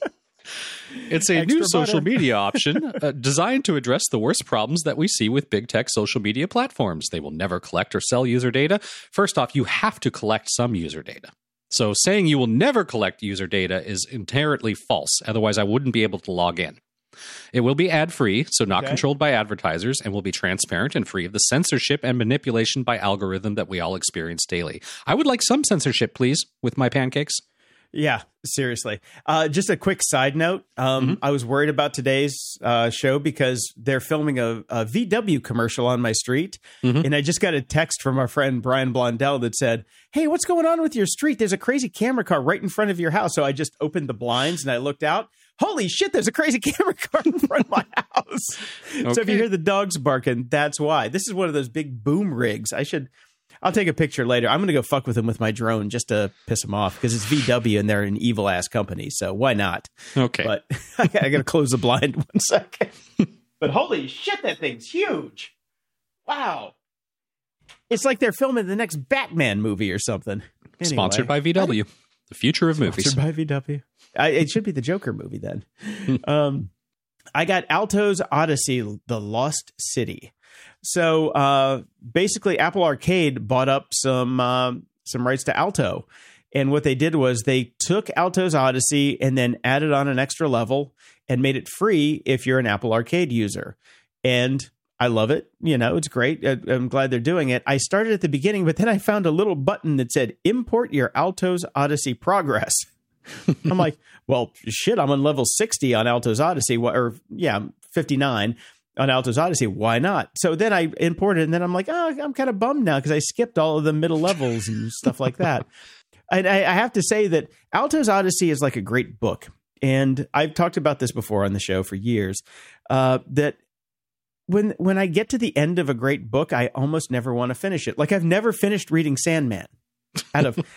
It's a Extra new social butter. media option uh, designed to address the worst problems that we see with big tech social media platforms. They will never collect or sell user data. First off, you have to collect some user data. So saying you will never collect user data is inherently false. Otherwise, I wouldn't be able to log in. It will be ad-free, so not Okay. controlled by advertisers, and will be transparent and free of the censorship and manipulation by algorithm that we all experience daily. I would like some censorship, please, with my pancakes. Yeah, seriously. Uh, just a quick side note. Um, Mm-hmm. I was worried about today's uh, show because they're filming a, a V W commercial on my street. Mm-hmm. And I just got a text from our friend Brian Blondell that said, "Hey, what's going on with your street? There's a crazy camera car right in front of your house." So I just opened the blinds and I looked out. Holy shit, there's a crazy camera car in front of my house. So if Okay. you hear the dogs barking, that's why. This is one of those big boom rigs. I should... I'll take a picture later. I'm going to go fuck with him with my drone just to piss him off because it's V W and they're an evil ass company. So why not? Okay. But I got to close the blind one second. But holy shit, that thing's huge. Wow. It's like they're filming the next Batman movie or something. Anyway, Sponsored by V W, the future of movies. Sponsored by V W. I, it should be the Joker movie then. um, I got Alto's Odyssey, The Lost City. So uh, basically, Apple Arcade bought up some um, some rights to Alto, and what they did was they took Alto's Odyssey and then added on an extra level and made it free if you're an Apple Arcade user. And I love it. You know, it's great. I, I'm glad they're doing it. I started at the beginning, but then I found a little button that said "Import your Alto's Odyssey progress." I'm like, well, shit, I'm on level sixty on Alto's Odyssey, or yeah, fifty-nine on Alto's Odyssey. Why not? So then I imported it, and then I'm like, oh, I'm kind of bummed now because I skipped all of the middle levels and stuff like that. And I, I have to say that Alto's Odyssey is like a great book. And I've talked about this before on the show for years, uh, that when when I get to the end of a great book, I almost never want to finish it. Like I've never finished reading Sandman out of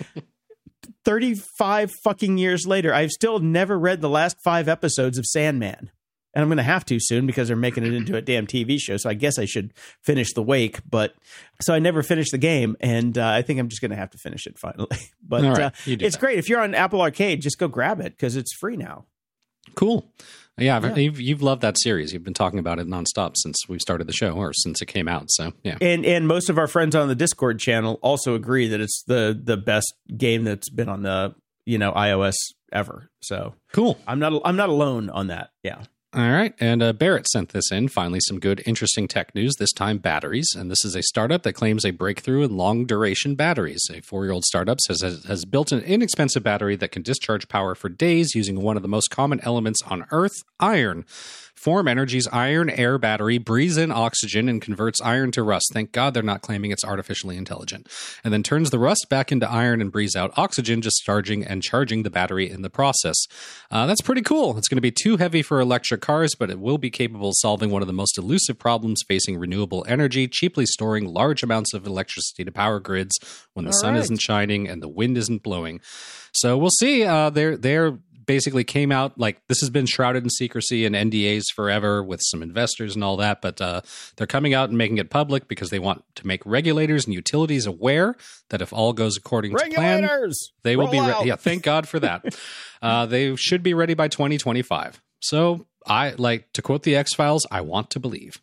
thirty-five fucking years later. I've still never read the last five episodes of Sandman. And I'm going to have to soon because they're making it into a damn T V show. So I guess I should finish The Wake. But so I never finished the game. And uh, I think I'm just going to have to finish it finally. But All right, uh, you do it's that. great. If you're on Apple Arcade, just go grab it because it's free now. Cool. Yeah, I've- Yeah. You've, you've loved that series. You've been talking about it nonstop since we started the show or since it came out. So, yeah. And and most of our friends on the Discord channel also agree that it's the the best game that's been on the, you know, iOS ever. So Cool. I'm not I'm not alone on that. Yeah. All right. And uh, Barrett sent this in. Finally, some good, interesting tech news, this time batteries. And this is a startup that claims a breakthrough in long duration batteries. A four year old startup says has, has built an inexpensive battery that can discharge power for days using one of the most common elements on Earth, iron. Form Energy's iron air battery breathes in oxygen and converts iron to rust. Thank God they're not claiming it's artificially intelligent. And then turns the rust back into iron and breathes out oxygen, discharging and charging the battery in the process. Uh, that's pretty cool. It's going to be too heavy for electric cars, but it will be capable of solving one of the most elusive problems facing renewable energy, cheaply storing large amounts of electricity to power grids when the All sun right. isn't shining and the wind isn't blowing. So we'll see. Uh, they're they're basically came out like this has been shrouded in secrecy and N D As forever with some investors and all that, but uh, they're coming out and making it public because they want to make regulators and utilities aware that if all goes according to plan, Regulators, they will roll be ready. out. Yeah, thank God for that. uh, they should be ready by twenty twenty-five. So I like to quote the X-Files, I want to believe.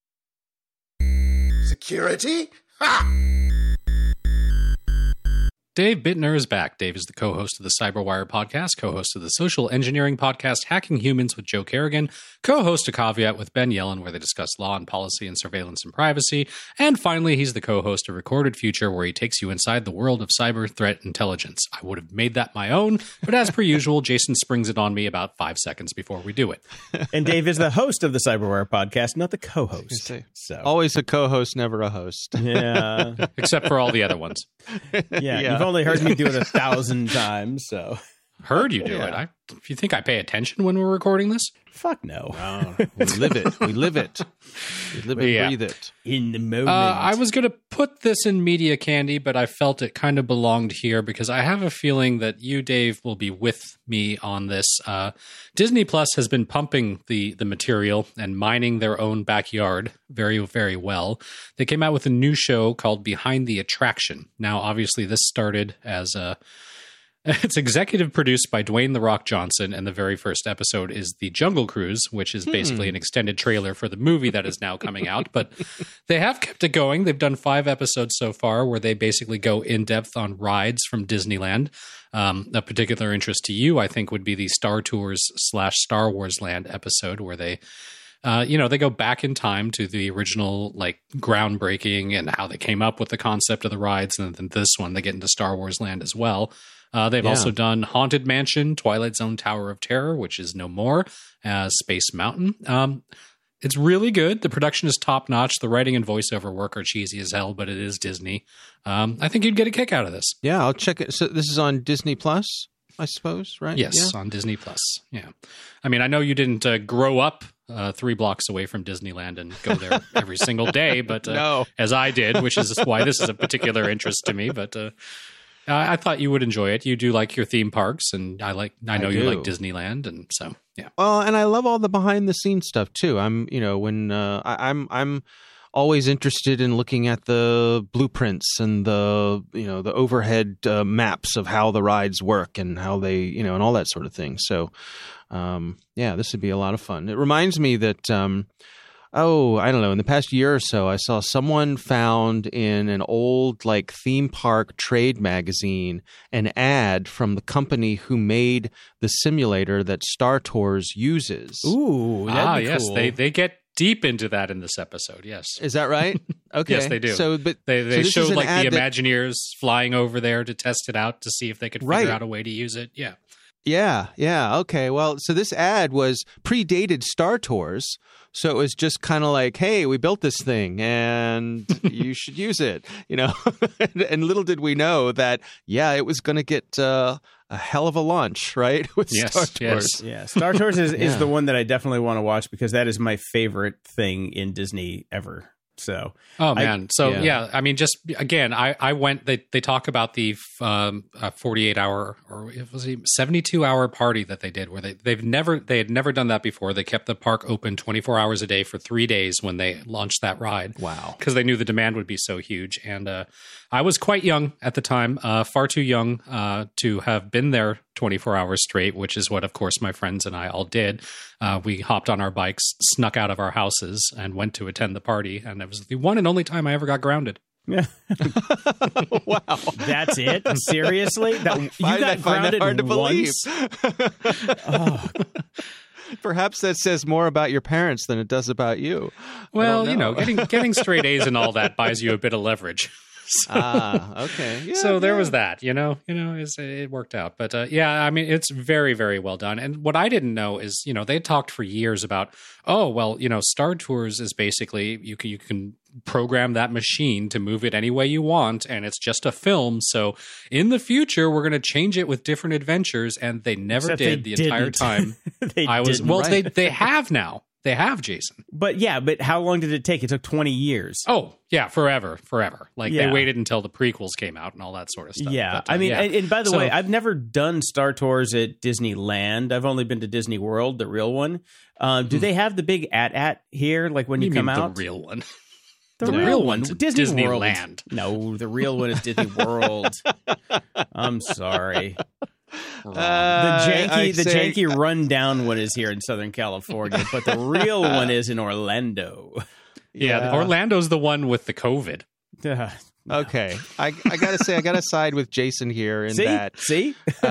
Security? Ha! Dave Bittner is back. Dave is the co-host of the Cyberwire podcast, co-host of the social engineering podcast Hacking Humans with Joe Kerrigan, co-host of Caveat with Ben Yellen, where they discuss law and policy and surveillance and privacy. And finally, he's the co-host of Recorded Future, where he takes you inside the world of cyber threat intelligence. I would have made that my own, but as per usual, Jason springs it on me about five seconds before we do it. And Dave is the host of the Cyberwire podcast, not the co-host. So always a co-host, never a host. Yeah. Except for all the other ones. Yeah, Yeah. You've only heard me do it a thousand times, so. Heard you do Yeah. it. I, if you think I pay attention when we're recording this? Fuck no. No, we live it. We live it. We live and Yeah. breathe it. In the moment. Uh, I was going to put this in media candy, but I felt it kind of belonged here because I have a feeling that you, Dave, will be with me on this. Uh, Disney Plus has been pumping the the material and mining their own backyard very, very well. They came out with a new show called Behind the Attraction. Now, obviously, this started as a It's executive produced by Dwayne The Rock Johnson, and the very first episode is The Jungle Cruise, which is basically an extended trailer for the movie that is now coming out. But they have kept it going. They've done five episodes so far where they basically go in-depth on rides from Disneyland. Um, a particular interest to you, I think, would be the Star Tours slash Star Wars Land episode where they Uh, you know, they go back in time to the original, like, groundbreaking and how they came up with the concept of the rides. And then this one, they get into Star Wars Land as well. Uh, they've Yeah. also done Haunted Mansion, Twilight Zone Tower of Terror, which is no more, as Space Mountain. Um, it's really good. The production is top notch. The writing and voiceover work are cheesy as hell, but it is Disney. Um, I think you'd get a kick out of this. Yeah, I'll check it. So this is on Disney Plus, I suppose, right? Yes, Yeah. on Disney Plus. Yeah. I mean, I know you didn't uh, grow up uh, three blocks away from Disneyland and go there every single day, but uh, No. as I did, which is why this is a particular interest to me. But uh, I I thought you would enjoy it. You do like your theme parks, and I like. I know I you do. like Disneyland, and so yeah. Well, and I love all the behind the scenes stuff too. I'm, you know, when uh, I, I'm, I'm always interested in looking at the blueprints and the, you know, the overhead uh, maps of how the rides work and how they, you know, and all that sort of thing. So, um, yeah, this would be a lot of fun. It reminds me that, um, oh, I don't know, in the past year or so, I saw someone found in an old like theme park trade magazine an ad from the company who made the simulator that Star Tours uses. Ooh, that'd Ah, be yes, cool. they they get deep into that in this episode. Yes. Is that right? Okay. Yes, they do. So, but They so they this is showed an like the ad that- Imagineers flying over there to test it out to see if they could figure Right. out a way to use it. Yeah. Yeah, yeah. Okay. Well, so this ad was predated Star Tours. So it was just kind of like, hey, we built this thing and you should use it, you know? and, and little did we know that, yeah, it was going to get uh, a hell of a launch, right? With Yes, Star yes. Tours. Yeah, Star Tours is, is Yeah. the one that I definitely want to watch because that is my favorite thing in Disney ever. So, Oh I- man! so yeah. yeah. I mean, just again, I I went. They they talk about the um uh, forty-eight hour or it was a seventy-two hour party that they did where they they've never they had never done that before. They kept the park open twenty-four hours a day for three days when they launched that ride. Wow. Because they knew the demand would be so huge, and uh, I was quite young at the time, uh, far too young uh, to have been there twenty-four hours straight, which is what, of course, my friends and I all did. Uh, we hopped on our bikes, snuck out of our houses, and went to attend the party. And it was the one and only time I ever got grounded. yeah, Wow. that's it. Seriously, that, you Find- got I find that grounded hard to believe. once? Oh, Perhaps that says more about your parents than it does about you. I Well, don't you know, getting getting straight A's and all that buys you a bit of leverage. So, Ah, okay. Yeah, so there yeah. was that, you know, you know, it's, it worked out. But uh, yeah, I mean, it's very, very well done. And what I didn't know is, you know, they talked for years about, oh, well, you know, Star Tours is basically you can you can program that machine to move it any way you want, and it's just a film. So in the future, we're going to change it with different adventures, and they never Except did they the entire didn't. time. they I was didn't. well, they right. they have now. They have, Jason. But yeah, but how long did it take? It took twenty years. Oh, yeah, forever, forever. Like Yeah. they waited until the prequels came out and all that sort of stuff. Yeah, But, uh, I mean, yeah. and, and by the So- way, I've never done Star Tours at Disneyland. I've only been to Disney World, the real one. Uh, do they have the big at at here, like when What you, do you come mean out? the real one. The The real, real one, one's at Disney World. Disneyland. No, the real one is Disney World. I'm sorry. Uh, The I janky, the say- janky rundown one is here in Southern California, but the real one is in Orlando. Yeah, Yeah. Orlando's the one with the COVID. Uh, Okay, I I gotta say I gotta side with Jason here in See? that. See,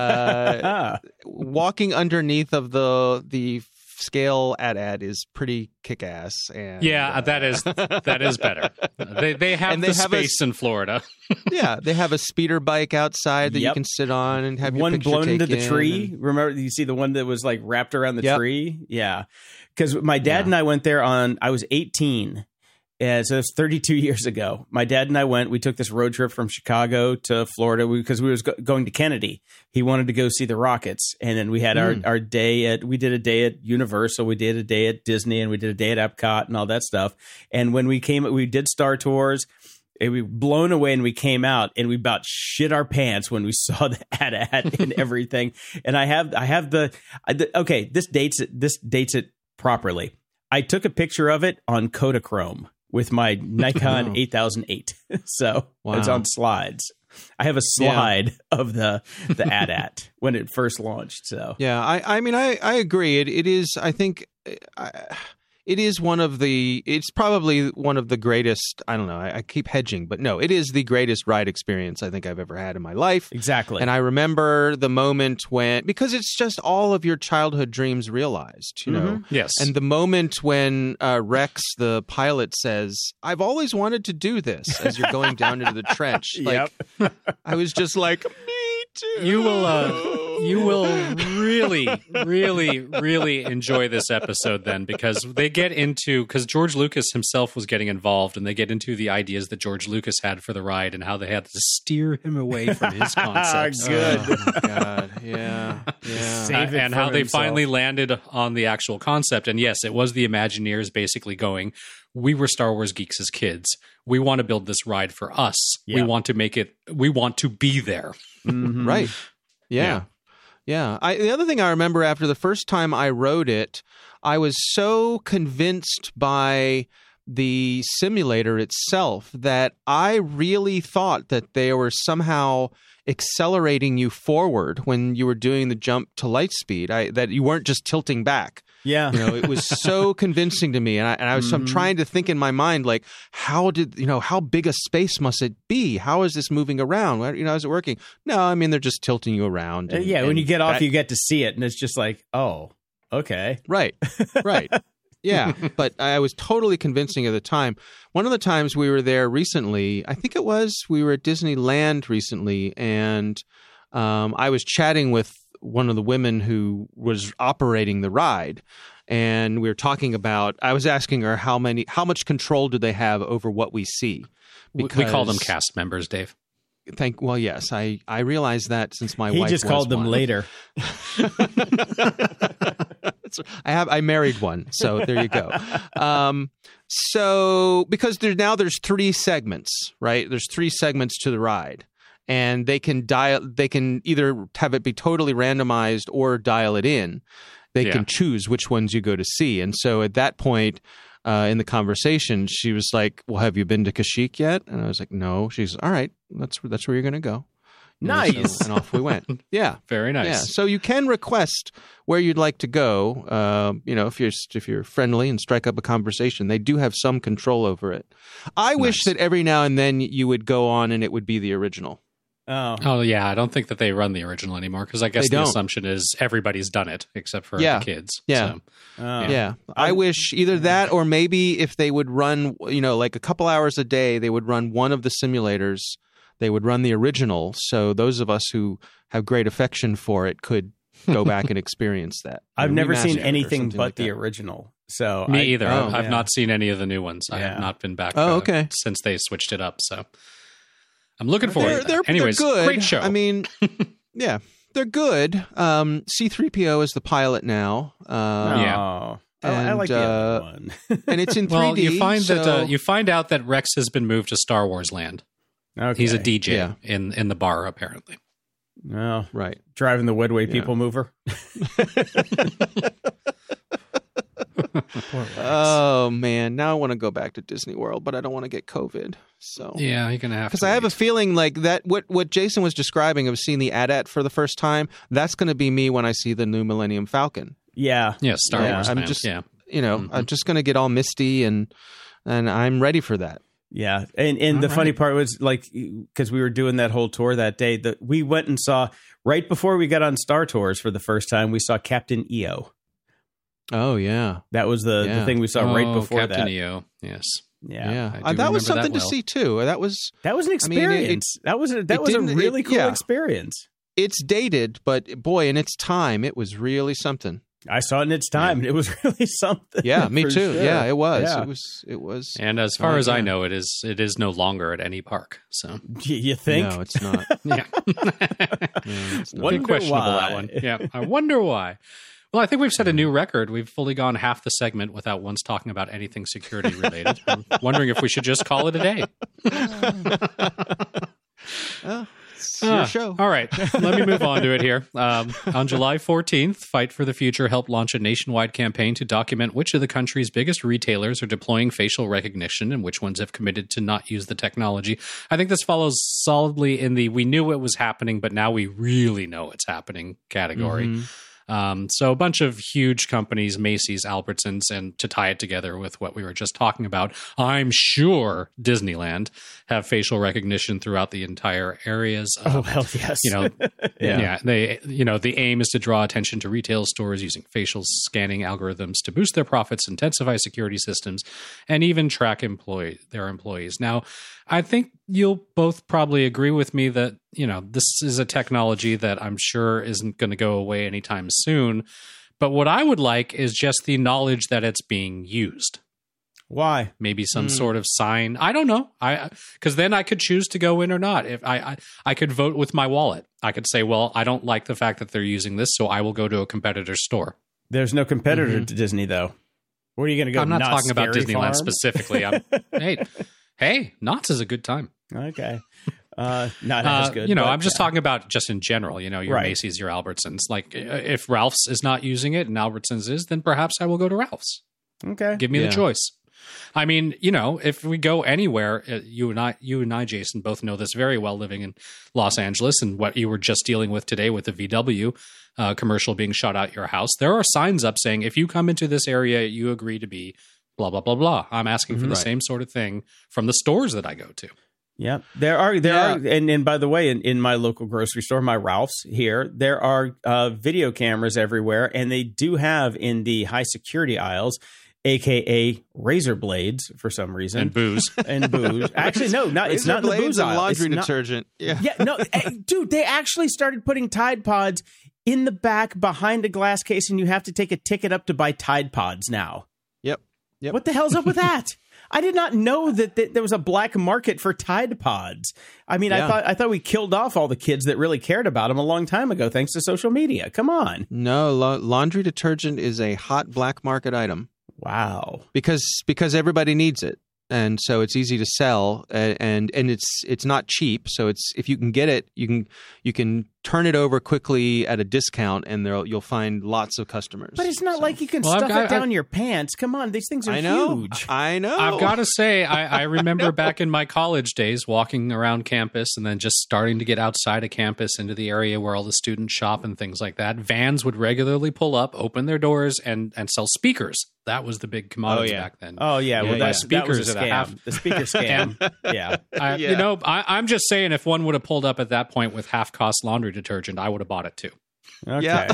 uh, walking underneath of the the scale at ad is pretty kick ass. And yeah, uh, that is that is better. They they have And the they have a- space in Florida. yeah, they have a speeder bike outside that you Yep. can sit on and have your one picture blown into the taken tree. and- Remember, you see the one that was like wrapped around the Yep. tree. Yeah, because my dad Yeah. and I went there on. I was eighteen. And so it's thirty-two years ago. My dad and I went. We took this road trip from Chicago to Florida because we, we was go- going to Kennedy. He wanted to go see the Rockets, and then we had Mm. our, our day at. We did a day at Universal. We did a day at Disney, and we did a day at Epcot and all that stuff. And when we came, we did Star Tours. And we were blown away, and we came out, and we about shit our pants when we saw the ad ad and everything. And I have, I have the, I, the okay. This dates it. This dates it properly. I took a picture of it on Kodachrome with my Nikon Wow. eight thousand eight. So Wow. it's on slides. I have a slide of the the A T A T when it first launched. So Yeah, I, I mean, I, I agree. It, it is, I think, I, it is one of the, it's probably one of the greatest, I don't know, I, I keep hedging, but no, it is the greatest ride experience I think I've ever had in my life. exactly. And I remember the moment when, because it's just all of your childhood dreams realized, you know. Yes. And the moment when uh, Rex, the pilot, says, "I've always wanted to do this," as you're going down into the trench. Like, I was just like, me too. You will, uh, you will really, really, really enjoy this episode then, because they get into, because George Lucas himself was getting involved, and they get into the ideas that George Lucas had for the ride and how they had to steer him away from his concepts. Good. Oh, my God. Yeah. Yeah. Save it and for how they himself. finally landed on the actual concept. And yes, it was the Imagineers basically going, we were Star Wars geeks as kids. We want to build this ride for us. We Yeah. want to make it, we want to be there. Mhm. Right. Yeah. Yeah. I, the other thing I remember after the first time I rode it, I was so convinced by the simulator itself that I really thought that they were somehow accelerating you forward when you were doing the jump to light speed. I, that you weren't just tilting back. Yeah. You know, it was so convincing to me, and I, and I was I'm trying to think in my mind, like, how did you know how big a space must it be? How is this moving around? You know, is it working? No, I mean they're just tilting you around. Uh, and- yeah. When and you get off, that- you get to see it, and it's just like, oh, okay. right, right, yeah. But I was totally convincing at the time. One of the times we were there recently, I think it was we were at Disneyland recently, and um, I was chatting with one of the women who was operating the ride, and we were talking about, I was asking her how many how much control do they have over what we see. We- we call them cast members, Dave. Thank well yes, I I realized that since my He wife just was called them one. later. I have I married one, so there you go. Um, so because there's now there's three segments, right? There's three segments to the ride, and they can dial. They can either have it be totally randomized or dial it in. They Yeah. can choose which ones you go to see, and so at that point. Uh, in the conversation, she was like, "Well, have you been to Kashyyyk yet?" And I was like, "No." She's, "All right, that's that's where you're going to go." You know, so- Nice. and off we went. Yeah, Very nice. yeah. So you can request where you'd like to go. Uh, you know, if you're if you're friendly and strike up a conversation, they do have some control over it. I wish Nice. that every now and then you would go on and it would be the original. Oh, Oh, yeah. I don't think that they run the original anymore, because I guess They the don't. assumption is everybody's done it except for Yeah. the kids. Yeah. So, oh. Yeah, I I'm- wish either that or maybe if they would run, you know, like a couple hours a day, they would run one of the simulators. They would run the original, so those of us who have great affection for it could go back and experience that. I've Or never remaster seen it or anything something but like the that. original. So me I- either. oh, I've yeah. not seen any of the new ones. I Yeah. have not been back Oh, uh, okay. since they switched it up. So I'm looking forward They're, to they're, that. Anyways, they're good. great show. I mean, yeah, they're good. Um, C three P O is the pilot now. Uh, Yeah. Oh. I, I And, like the uh, other one. and it's in well, three D. you find that so- uh, you find out that Rex has been moved to Star Wars Land. Okay. He's a D J Yeah. in in the bar, apparently. No, right. driving the Woodway Yeah. people mover. Oh man, now I want to go back to Disney World, but I don't want to get COVID. So Yeah, you're gonna have because to I have a wait. feeling like that what what Jason was describing of seeing the A T A T for the first time, that's going to be me when I see the new Millennium Falcon. Yeah. yeah Star Yeah, Wars. I'm man. just- yeah. You know, Mhm. I'm just going to get all misty and and I'm ready for that. Yeah. And and All the right. funny part was, like, because we were doing that whole tour that day, that we went and saw, right before we got on Star Tours for the first time, we saw Captain E O. Oh, yeah. That was the, Yeah. the thing we saw Oh, right before Captain that. E O. Yes. Yeah. Yeah. I Uh, do that was remember something that to well. see, too. That was, That was an I mean, it- experience. that was a, that it was a didn't- really it- cool yeah. experience. it's dated, but boy, in its time, it was really something. I saw it in its time, and it was really something. Yeah, me for too. sure. Yeah, it was. Yeah. It was. It was. And as far Oh, as I yeah. know, it is it is no longer at any park. So You, you think? No, it's not. yeah, No, it's not. Wonder Bit questionable why. that one. Yeah, I wonder why. Well, I think we've set a new record. We've fully gone half the segment without once talking about anything security related. I'm wondering if we should just call it a day. Oh, it's Ah, your show. All right, let me move on to it here. Um, on July fourteenth, Fight for the Future helped launch a nationwide campaign to document which of the country's biggest retailers are deploying facial recognition and which ones have committed to not use the technology. I think this follows solidly in the we knew it was happening, but now we really know it's happening category. Mhm. Um, so a bunch of huge companies, Macy's, Albertsons, and to tie it together with what we were just talking about, I'm sure Disneyland have facial recognition throughout the entire areas. Oh, Um, hell yes. you know, Yeah. yeah. they, you know, the aim is to draw attention to retail stores using facial scanning algorithms to boost their profits, intensify security systems, and even track employee their employees. Now, I think you'll both probably agree with me that, you know, this is a technology that I'm sure isn't going to go away anytime soon. But what I would like is just the knowledge that it's being used. Why? Maybe some Mm. sort of sign. I don't know. I because then I could choose to go in or not. If I, I I could vote with my wallet. I could say, well, I don't like the fact that they're using this, so I will go to a competitor's store. There's no competitor Mhm. to Disney, though. Where are you going to go? I'm not Knott's talking about Scary Disneyland Farm? specifically. I'm, hey, hey, Knott's is a good time. Okay. Uh, not Uh, as good. you know, but, I'm just yeah. talking about just in general. You know, your Right. Macy's, your Albertsons. Like, uh, if Ralph's is not using it and Albertsons is, then perhaps I will go to Ralph's. Okay. Give me Yeah. the choice. I mean, you know, if we go anywhere, uh, you and I, you and I, Jason, both know this very well, living in Los Angeles, and what you were just dealing with today with the V W uh, commercial being shot out your house. There are signs up saying, if you come into this area, you agree to be blah blah blah blah. I'm asking for the Right. same sort of thing from the stores that I go to. Yeah, there are there Yeah. are, and, and by the way, in, in my local grocery store, my Ralph's here, there are uh, video cameras everywhere, and they do have in the high security aisles, aka razor blades for some reason, And booze. and booze. Actually, no, not it's Razor not in the blades booze and aisle. laundry It's not- detergent. Yeah. Yeah, no, eh, dude, they actually started putting Tide Pods in the back behind a glass case, and you have to take a ticket up to buy Tide Pods now. Yep. Yep. What the hell's up with that? I did not know that, that there was a black market for Tide Pods. I mean, I Yeah. thought I thought we killed off all the kids that really cared about them a long time ago, thanks to social media. Come on, No, la- laundry detergent is a hot black market item wow. because because everybody needs it, and so it's easy to sell, and and, and it's it's not cheap. So it's if you can get it, you can you can turn it over quickly at a discount, and there you'll find lots of customers. But it's not So- like you can Well, I've stuff got- it down I've- your pants. Come on, these things are I know, huge. I know. I've got to say, I, I remember back in my college days walking around campus and then just starting to get outside of campus into the area where all the students shop and things like that. Vans would regularly pull up, open their doors, and, and sell speakers. That was the big commodity back then. Oh yeah, well Yeah, that, yeah. that was a Speakers at a scam. half- The speaker scam. yeah. I, Yeah. You know, I, I'm just saying, if one would have pulled up at that point with half cost laundry detergent, I would have bought it too. Okay. Yeah.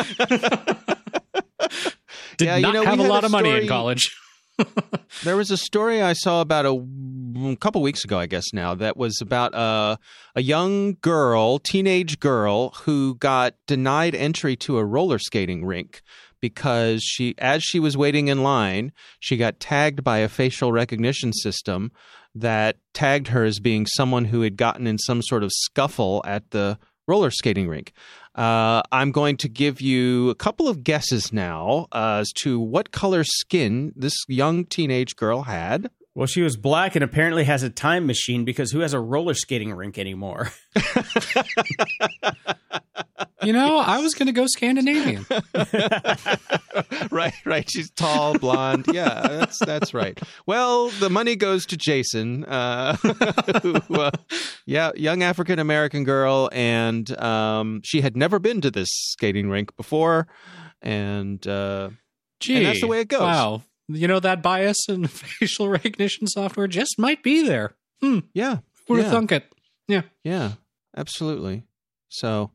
Did Yeah, you not know, we have a had lot a of money in story- college. There was a story I saw about a, a couple weeks ago, I guess now, that was about uh, a young girl, teenage girl, who got denied entry to a roller skating rink because she, as she was waiting in line, she got tagged by a facial recognition system that tagged her as being someone who had gotten in some sort of scuffle at the roller skating rink. Uh, I'm going to give you a couple of guesses now uh, as to what color skin this young teenage girl had. Well, she was black and apparently has a time machine because who has a roller skating rink anymore? You know, I was going to go Scandinavian. right, right. She's tall, blonde. Yeah, that's that's right. Well, the money goes to Jason, uh, who, uh, yeah, young African American girl, and um, she had never been to this skating rink before, and uh, Gee, And that's the way it goes. Wow. you know, that bias in facial recognition software just might be there. Hmm. Yeah. Would have yeah. thunk it. Yeah. Yeah, absolutely. So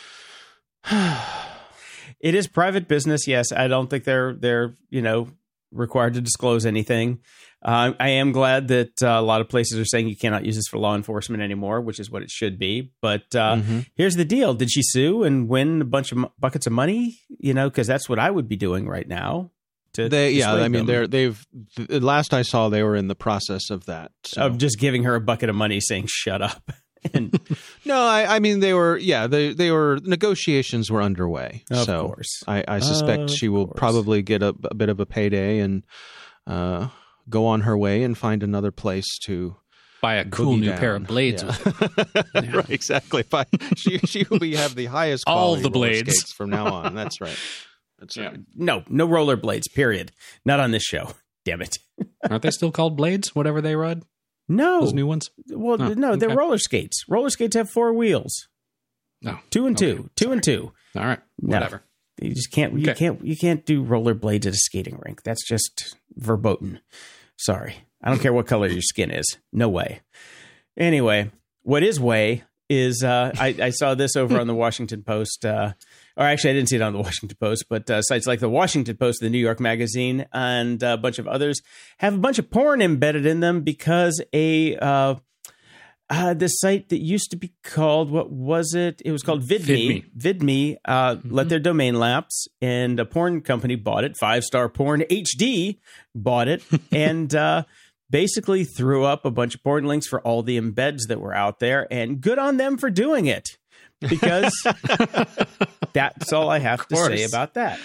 it is private business. Yes. I don't think they're, they're, you know, required to disclose anything. Uh, I am glad that uh, a lot of places are saying you cannot use this for law enforcement anymore, which is what it should be. But uh, mm-hmm. here's the deal. Did she sue and win a bunch of m- buckets of money? You know, because that's what I would be doing right now. To they, yeah, I mean, them. they're, they've, the last I saw, they were in the process of that. So. Of just giving her a bucket of money saying, shut up. And no, I, I mean, they were, yeah, they, they were, negotiations were underway. Of so course. I, I suspect of she will course. probably get a, a bit of a payday and uh, go on her way and find another place to buy a cool new down. pair of blades. Yeah. yeah. Right, exactly. Buy, she, she will be, have the highest all quality the blades skates from now on. That's right. That's yeah. right. No, no rollerblades, period. Not on this show. Damn it. Aren't they still called blades, whatever they ride? No. Those new ones? Well, oh, no, they're okay. roller skates. Roller skates have four wheels. No. Two and okay. two. Two Sorry. and two. All right. Whatever. No, you just can't you okay. can't you can't do rollerblades at a skating rink. That's just verboten. Sorry. I don't care what color your skin is. No way. Anyway, what is way is uh, I, I saw this over on the Washington Post. Uh, or actually, I didn't see it on the Washington Post, but uh, sites like the Washington Post, the New York Magazine, and a bunch of others have a bunch of porn embedded in them because a uh, uh, this site that used to be called, what was it? It was called VidMe. VidMe, VidMe uh, mm-hmm. let their domain lapse, and a porn company bought it. Five Star Porn H D bought it, and uh, basically threw up a bunch of porn links for all the embeds that were out there, and good on them for doing it. Because that's all I have to say about that.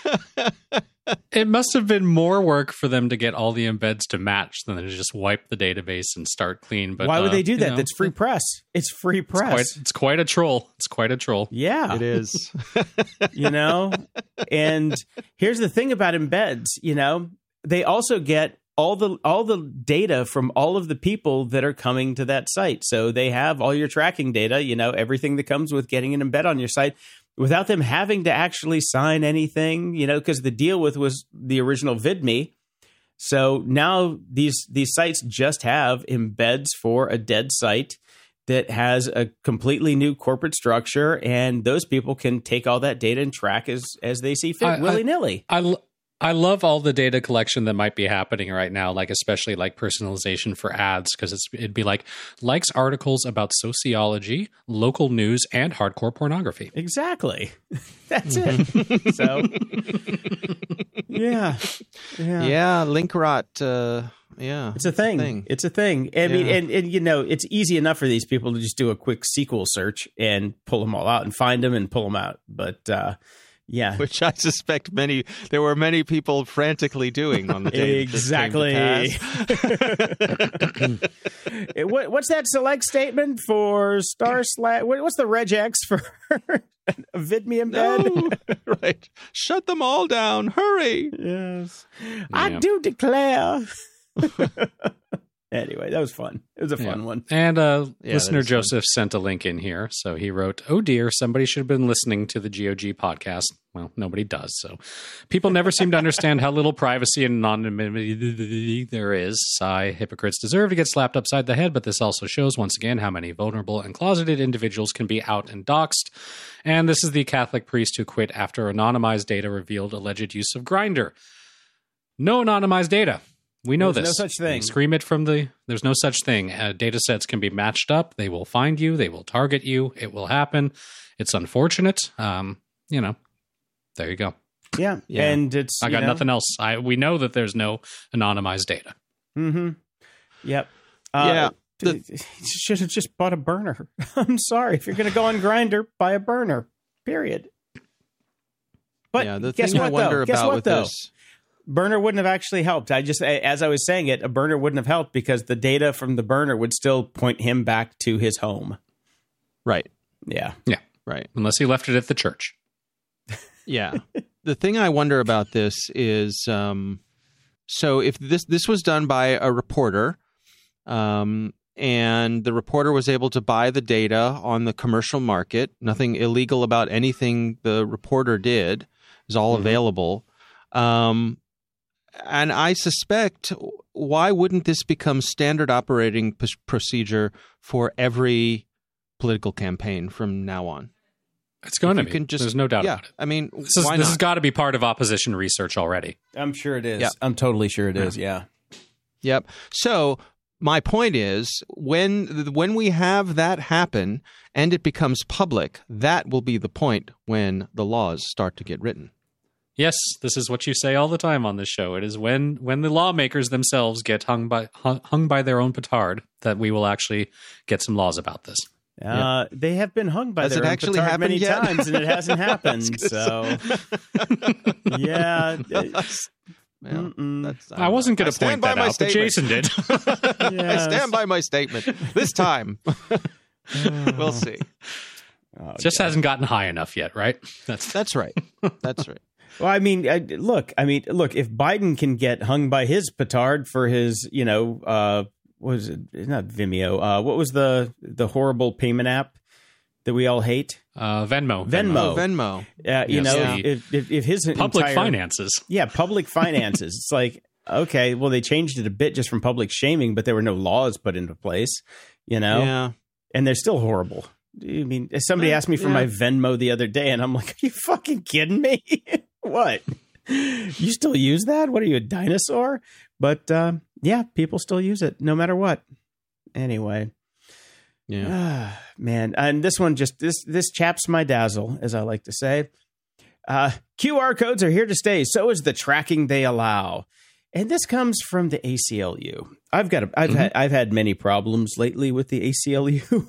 It must have been more work for them to get all the embeds to match than to just wipe the database and start clean. But why would uh, they do that? know, That's free press. It's free press. It's quite, it's quite a troll. It's quite a troll. Yeah, it is. You know, and here's the thing about embeds. You know, they also get all the all the data from all of the people that are coming to that site. So they have all your tracking data, you know, everything that comes with getting an embed on your site without them having to actually sign anything, you know, because the deal with was the original VidMe. So now these these sites just have embeds for a dead site that has a completely new corporate structure, and those people can take all that data and track as as they see fit, I, willy-nilly. I, I, I love all the data collection that might be happening right now, like especially like personalization for ads, because it's it'd be like likes articles about sociology, local news, and hardcore pornography. Exactly. That's it. So, yeah. Yeah. Yeah, link rot. Uh, yeah. It's a thing. It's a thing. It's a thing. I yeah. mean, and, and, you know, it's easy enough for these people to just do a quick S Q L search and pull them all out and find them and pull them out. But, uh, yeah, which I suspect many there were many people frantically doing on the day. Exactly. what, what's that select statement for star slash? What's the regex for a VidMe embed? No. Right, shut them all down. Hurry! Yes, yeah. I do declare. Anyway, that was fun. It was a fun yeah. one. And uh, yeah, listener Joseph fun. sent a link in here. So he wrote, "Oh dear, somebody should have been listening to the G O G podcast." Well, nobody does. So people never seem to understand how little privacy and anonymity there is. Sigh, hypocrites deserve to get slapped upside the head, but this also shows once again how many vulnerable and closeted individuals can be out and doxxed. And this is the Catholic priest who quit after anonymized data revealed alleged use of Grindr. No anonymized data. We know There's this. no such thing. We scream it from the. There's no such thing. Uh, data sets can be matched up. They will find you. They will target you. It will happen. It's unfortunate. Um, you know, there you go. Yeah, yeah. And it's. I got know, nothing else. I we know that there's no anonymized data. Mm-hmm. Yep. Uh, yeah. The, you should have just bought a burner. I'm sorry. If you're going to go on Grindr, buy a burner. Period. But yeah, the guess thing what? I wonder though? about Guess what, with though? this. Burner wouldn't have actually helped. I just, as I was saying it, a burner wouldn't have helped because the data from the burner would still point him back to his home. Right. Yeah. Yeah. Right. Unless he left it at the church. Yeah. The thing I wonder about this is, um, so if this this was done by a reporter, um, and the reporter was able to buy the data on the commercial market, nothing illegal about anything the reporter did, is all mm-hmm. available. Um, and I suspect, why wouldn't this become standard operating p- procedure for every political campaign from now on? It's going If to you be. can just- There's no doubt yeah, about it. I mean, This, is, why this not? has got to be part of opposition research already. I'm sure it is. Yeah. I'm totally sure it is. Yeah. Yep. So my point is, when when we have that happen and it becomes public, that will be the point when the laws start to get written. Yes, this is what you say all the time on this show. It is when when the lawmakers themselves get hung by hung, hung by their own petard that we will actually get some laws about this. Uh, they have been hung by Has their it own actually petard happened many yet? times, and it hasn't happened. So, yeah, it's- Well, Mm-mm. that's, I wasn't going I to stand point by that my out, but statement. Jason did. I stand by my statement this time. We'll see. Oh, Just God. hasn't gotten high enough yet, right? That's That's right. That's right. Well, I mean, I, look, I mean, look, if Biden can get hung by his petard for his, you know, uh, what was it? Not Vimeo. Uh, what was the the horrible payment app that we all hate? uh, Venmo. Venmo. Oh, Venmo. Uh, you Yes, know, yeah. if, if if his Public entire, finances. yeah, public finances. It's like, okay, well, they changed it a bit just from public shaming, but there were no laws put into place, you know, Yeah. and they're still horrible. I mean, somebody Uh, asked me for yeah. my Venmo the other day, and I'm like, are you fucking kidding me? What? You still use that? What are you, a dinosaur? But um, yeah, people still use it no matter what. Anyway. Yeah. Ah, man, and this one just this this chaps my dazzle, as I like to say. Uh, Q R codes are here to stay. So is the tracking they allow, and this comes from the A C L U. I've got a, I've Mm-hmm. had I've had many problems lately with the A C L U.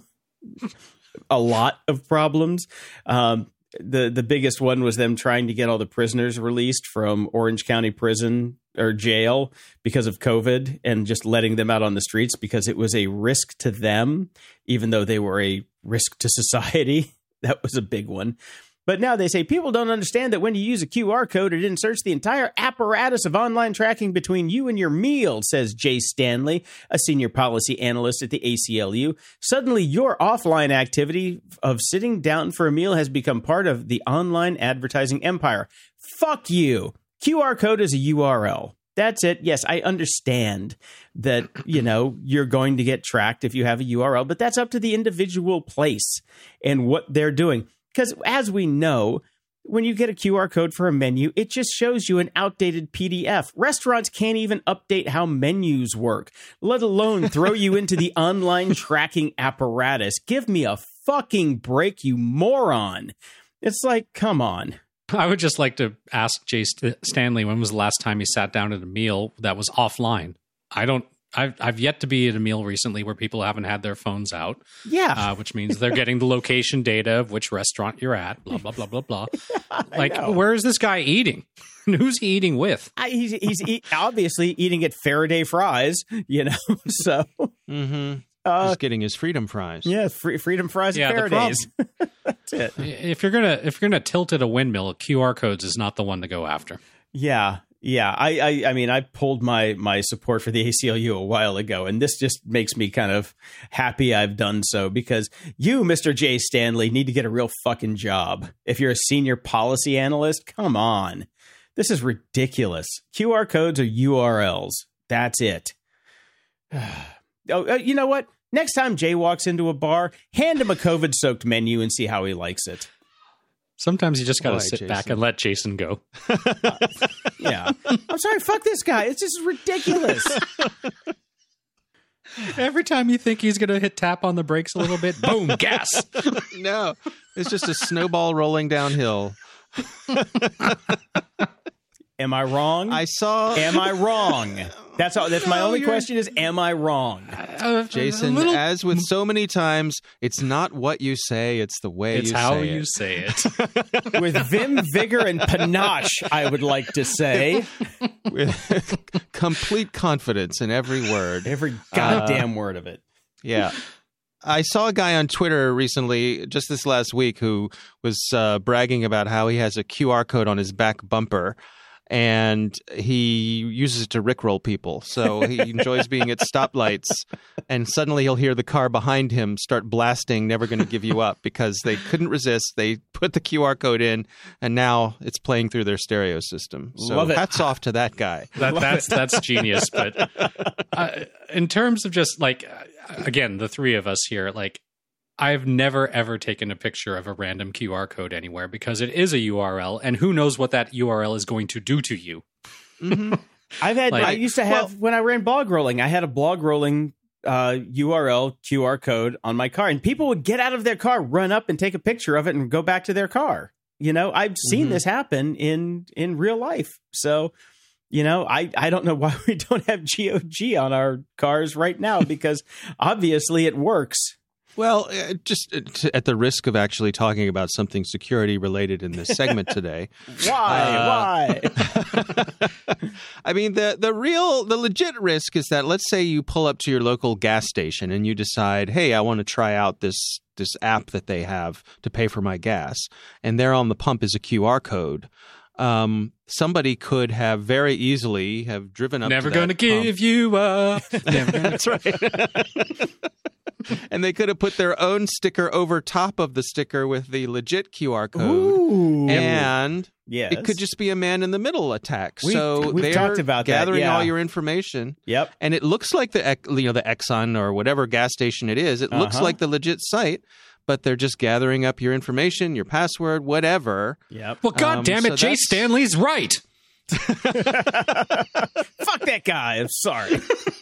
A lot of problems. Um, the the biggest one was them trying to get all the prisoners released from Orange County Prison or jail because of COVID, and just letting them out on the streets because it was a risk to them, even though they were a risk to society. That was a big one. But now they say people don't understand that when you use a Q R code, it inserts the entire apparatus of online tracking between you and your meal, says Jay Stanley, a senior policy analyst at the A C L U. Suddenly, your offline activity of sitting down for a meal has become part of the online advertising empire. Fuck you. Q R code is a U R L. That's it. Yes, I understand that, you know, you're going to get tracked if you have a U R L, but that's up to the individual place and what they're doing. Because as we know, when you get a Q R code for a menu, it just shows you an outdated P D F. Restaurants can't even update how menus work, let alone throw you into the online tracking apparatus. Give me a fucking break, you moron. It's like, come on. I would just like to ask Jay St- Stanley, when was the last time he sat down at a meal that was offline? I don't. I've I've yet to be at a meal recently where people haven't had their phones out. Yeah. Uh, which means they're getting the location data of which restaurant you're at, blah, blah, blah, blah, blah. Like, know. where is this guy eating? Who's he eating with? I, he's he's eat, obviously eating at Faraday Fries, you know, so. Mm-hmm. Uh, He's getting his freedom fries. Yeah, free, freedom fries Yeah, at the Faraday's. That's it. If you're gonna if you're gonna tilt at a windmill, Q R codes is not the one to go after. Yeah, yeah. I, I, I mean, I pulled my my support for the A C L U a while ago, and this just makes me kind of happy I've done so, because you, Mister Jay Stanley, need to get a real fucking job. If you're a senior policy analyst, come on. This is ridiculous. Q R codes are U R Ls. That's it. oh, uh, you know what? Next time Jay walks into a bar, hand him a COVID-soaked menu and see how he likes it. Sometimes you just got to Boy, sit Jason. back and let Jason go. Yeah. I'm sorry, fuck this guy. It's just ridiculous. Every time you think he's going to hit tap on the brakes a little bit, boom, gas. No, it's just a snowball rolling downhill. Am I wrong? I saw Am I wrong? That's all. That's my No, only you're- question is, am I wrong? Uh, Jason, a little- as with so many times, it's not what you say, it's the way it's you how say you it. say it. With vim, vigor, and panache, I would like to say. With complete confidence in every word. Every goddamn word of it. Yeah. I saw a guy on Twitter recently, just this last week, who was uh, bragging about how he has a Q R code on his back bumper. and he uses it to rickroll people. So he enjoys being at stoplights, and suddenly he'll hear the car behind him start blasting "Never Gonna Give You Up" because they couldn't resist. They put the Q R code in, and now it's playing through their stereo system. So Love it. hats off to that guy. That, that's that's genius. But uh, in terms of just like, again, the three of us here, like, I've never, ever taken a picture of a random Q R code anywhere because it is a U R L, and who knows what that U R L is going to do to you. Mm-hmm. I've had, Like- I used to have, Well- when I ran blog rolling, I had a blog rolling uh, U R L Q R code on my car, and people would get out of their car, run up and take a picture of it and go back to their car. You know, I've seen Mhm. this happen in, in real life. So, you know, I, I don't know why we don't have G O G on our cars right now, because obviously it works. Well, uh, just uh, t- at the risk of actually talking about something security related in this segment today. Why? Uh, Why? I mean, the the real, the legit risk is that, let's say you pull up to your local gas station and you decide, hey, I want to try out this this app that they have to pay for my gas, and there on the pump is a Q R code. Um, somebody could have very easily have driven up. Never to that gonna give pump. you up. Never gonna- That's right. And they could have put their own sticker over top of the sticker with the legit Q R code. Ooh. And Yes. it could just be a man in the middle attack. We- so we've they're talked about that, gathering yeah. all your information. Yep. And it looks like the Ex- you know the Exxon or whatever gas station it is. It looks Uh-huh. like the legit site, but they're just gathering up your information, your password, whatever. Yep. Well, God Um, damn it, so Jay that's- Stanley's right. Fuck that guy. I'm sorry.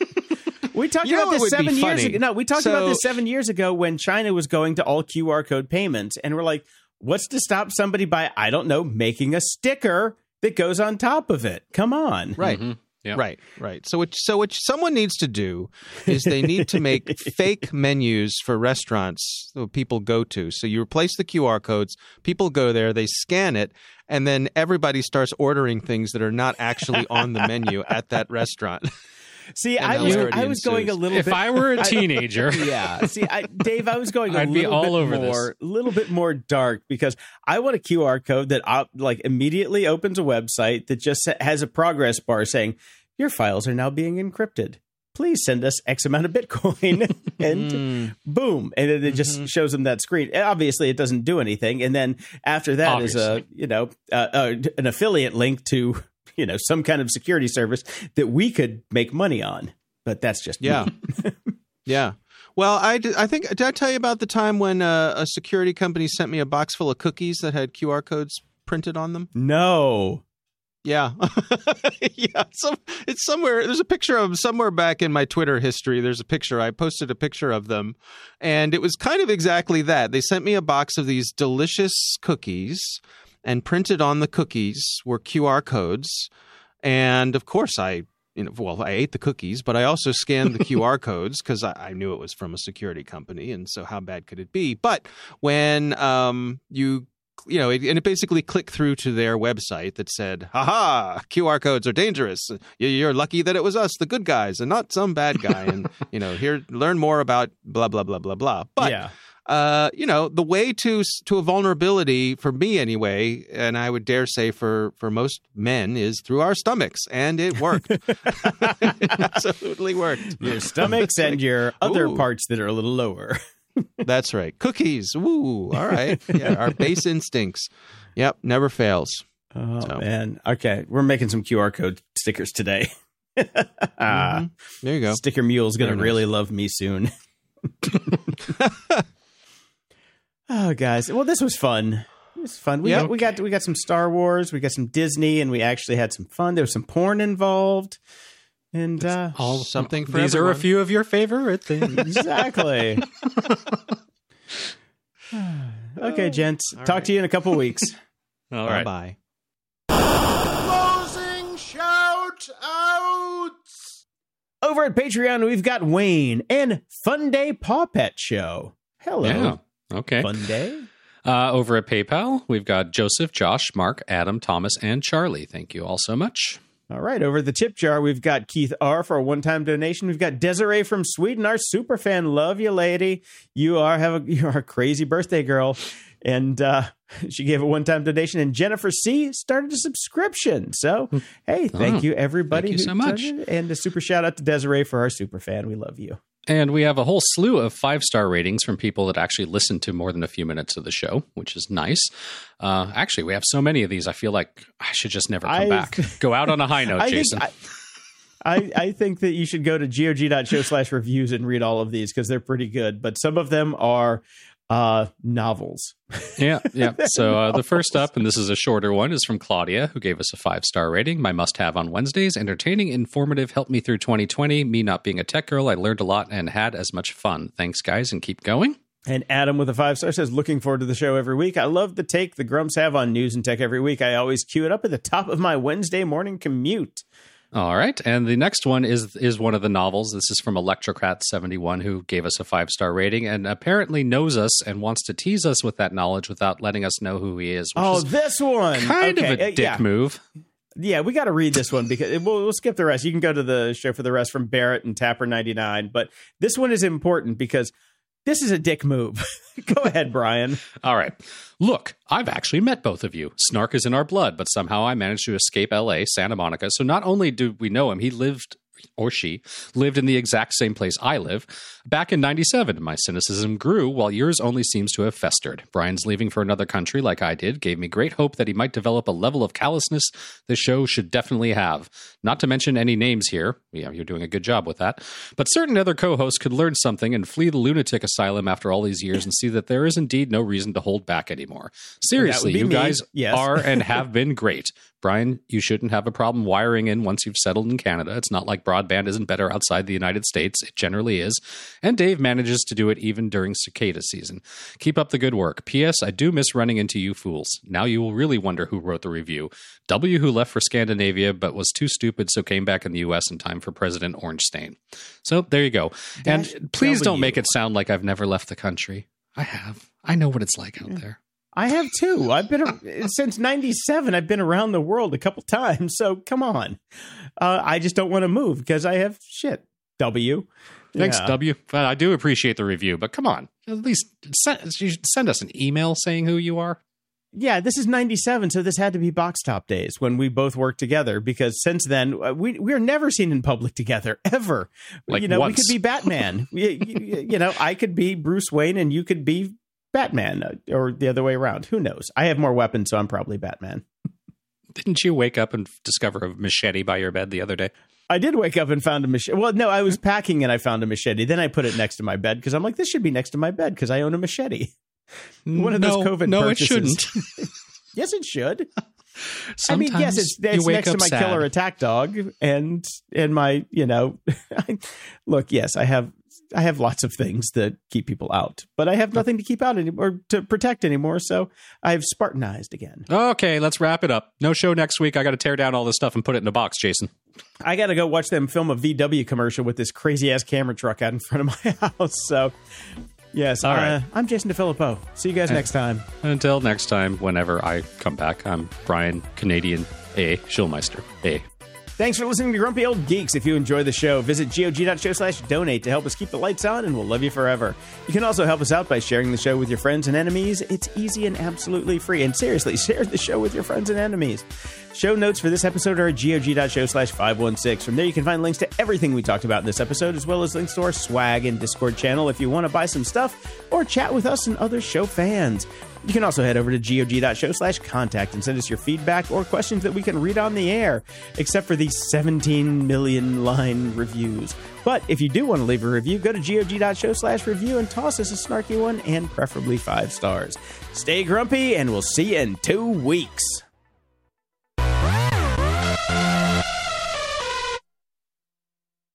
We talked You know about what this would be seven years funny? ago. No, we talked So- about this seven years ago when China was going to all Q R code payments, and we're like, what's to stop somebody by, I don't know, making a sticker that goes on top of it? Come on. Right. Mhm. Yeah. Right, right. So, what, so what someone needs to do is they need to make fake menus for restaurants that people go to. So you replace the Q R codes, people go there, they scan it, and then everybody starts ordering things that are not actually on the menu at that restaurant. See, And I was, hilarity I was going a ensues. little If bit. I were a teenager, Yeah. See, I, Dave, I was going a I'd be little all bit over more, a little bit more dark, because I want a Q R code that op, like immediately opens a website that just has a progress bar saying your files are now being encrypted. Please send us X amount of Bitcoin, and Mm. boom, and then it just Mhm. shows them that screen. Obviously, it doesn't do anything, and then after that is a you know uh, uh, an affiliate link to you know some kind of security service that we could make money on. But that's just me. Yeah. Yeah. Well, I, did, I think, did I tell you about the time when uh, a security company sent me a box full of cookies that had Q R codes printed on them? No. Yeah. Yeah. So it's somewhere. There's a picture of them somewhere back in my Twitter history. There's a picture. I posted a picture of them. And it was kind of exactly that. They sent me a box of these delicious cookies, and printed on the cookies were Q R codes. And of course, I, you know, well, I ate the cookies, but I also scanned the Q R codes because I, I knew it was from a security company. And so how bad could it be? But when um, you You know, it, and it basically clicked through to their website that said, "Ha Q R codes are dangerous. You- You're lucky that it was us, the good guys, and not some bad guy." And you know, here, learn more about blah blah blah blah blah. But yeah. uh, you know, the way to to a vulnerability for me anyway, and I would dare say for for most men, is through our stomachs, and it worked. It absolutely worked. Your stomachs and your other Ooh. parts that are a little lower. That's right. Cookies. Woo. All right. Yeah. Our base instincts. Yep. Never fails. Oh, So. man. Okay. We're making some Q R code stickers today. Ah, Mhm. There you go. Sticker Mule's going Very to nice. really love me soon. Oh, guys. Well, this was fun. It was fun. We, Yep. got, we got we got some Star Wars. We got some Disney, and we actually had some fun. There was some porn involved. And uh, all Something for these are a everyone. few of your favorite things. exactly. Okay, gents. All Talk right. to you in a couple weeks. All Bye right. bye. Closing shout outs. Over at Patreon, we've got Wayne and Fun Day Paw Pet Show. Hello. Yeah. Okay. Fun Day. Uh, over at PayPal, we've got Joseph, Josh, Mark, Adam, Thomas, and Charlie. Thank you all so much. All right, over the tip jar, we've got Keith R. for a one-time donation. We've got Desiree from Sweden, our super fan. Love you, lady. You are have a you are a crazy birthday girl. And uh, she gave a one-time donation. And Jennifer C. started a subscription. So, hey, thank oh, you, everybody. Thank you who so much. it. And a super shout out to Desiree for our super fan. We love you. And we have a whole slew of five-star ratings from people that actually listen to more than a few minutes of the show, which is nice. Uh, actually, we have so many of these, I feel like I should just never come I've, back. Go out on a high note, I Jason. Think, I, I, I think that you should go to gog.show slash reviews and read all of these because they're pretty good. But some of them are uh, novels. Yeah, yeah. So uh, the first up, and this is a shorter one, is from Claudia, who gave us a five-star rating. My must-have on Wednesdays. Entertaining, informative, helped me through twenty twenty. Me not being a tech girl, I learned a lot and had as much fun. Thanks, guys, and keep going. And Adam with a five-star says, looking forward to the show every week. I love the take the Grumps have on news and tech every week. I always cue it up at the top of my Wednesday morning commute. All right. And the next one is is one of the novels. This is from Electrocrat seventy-one, who gave us a five-star rating and apparently knows us and wants to tease us with that knowledge without letting us know who he is. Which oh, is this one. Kind okay. of a uh, dick yeah. move. Yeah, we got to read this one because we'll, we'll skip the rest. You can go to the show for the rest from Barrett and Tapper ninety-nine. But this one is important because this is a dick move. Go ahead, Brian. All right. Look, I've actually met both of you. Snark is in our blood, but somehow I managed to escape L A, Santa Monica. So not only do we know him, he lived, or she, lived in the exact same place I live. Back in ninety-seven, my cynicism grew while yours only seems to have festered. Brian's leaving for another country like I did gave me great hope that he might develop a level of callousness the show should definitely have. Not to mention any names here. Yeah, you're doing a good job with that. But certain other co-hosts could learn something and flee the lunatic asylum after all these years and see that there is indeed no reason to hold back anymore. Seriously, you me. guys yes. are and have been great. Brian, you shouldn't have a problem wiring in once you've settled in Canada. It's not like broadband isn't better outside the United States. It generally is. And Dave manages to do it even during cicada season. Keep up the good work. P S. I do miss running into you fools. Now you will really wonder who wrote the review. W, who left for Scandinavia but was too stupid, so came back in the U S in time for President Ornstein. So there you go. And Dash please W. don't make it sound like I've never left the country. I have. I know what it's like out yeah. there. I have too. I've been since ninety-seven. I've been around the world a couple times. So come on. Uh, I just don't want to move because I have shit. W. Thanks, yeah. W. Well, I do appreciate the review, but come on. At least send, send us an email saying who you are. Yeah, this is ninety-seven, so this had to be Box Top days when we both worked together, because since then, uh, we, we're never seen in public together, ever. Like you know, once. we could be Batman. you, you, you know, I could be Bruce Wayne and you could be Batman, or the other way around. Who knows? I have more weapons, so I'm probably Batman. Didn't you wake up and discover a machete by your bed the other day? I did wake up and found a machete. Well, no, I was packing and I found a machete. Then I put it next to my bed because I'm like, this should be next to my bed because I own a machete. One of no, those COVID no, purchases. it shouldn't. Yes, it should. Sometimes I mean, yes, it's, it's next to my sad. killer attack dog and and my, you know, look, yes, I have I have lots of things that keep people out, but I have nothing to keep out anymore, or to protect anymore. So I've Spartanized again. Okay, let's wrap it up. No show next week. I got to tear down all this stuff and put it in a box, Jason. I got to go watch them film a V W commercial with this crazy ass camera truck out in front of my house. So yes, all uh, right. I'm Jason DeFilippo. See you guys and, next time. Until next time, whenever I come back, I'm Brian Canadian A. Schulmeister A. Thanks for listening to Grumpy Old Geeks. If you enjoy the show, visit gog.show slash donate to help us keep the lights on, and we'll love you forever. You can also help us out by sharing the show with your friends and enemies. It's easy and absolutely free. And seriously, share the show with your friends and enemies. Show notes for this episode are at gog.show slash 516. From there, you can find links to everything we talked about in this episode, as well as links to our swag and Discord channel if you want to buy some stuff or chat with us and other show fans. You can also head over to gog.show slash contact and send us your feedback or questions that we can read on the air, except for these seventeen million line reviews. But if you do want to leave a review, go to gog.show slash review and toss us a snarky one, and preferably five stars. Stay grumpy, and we'll see you in two weeks.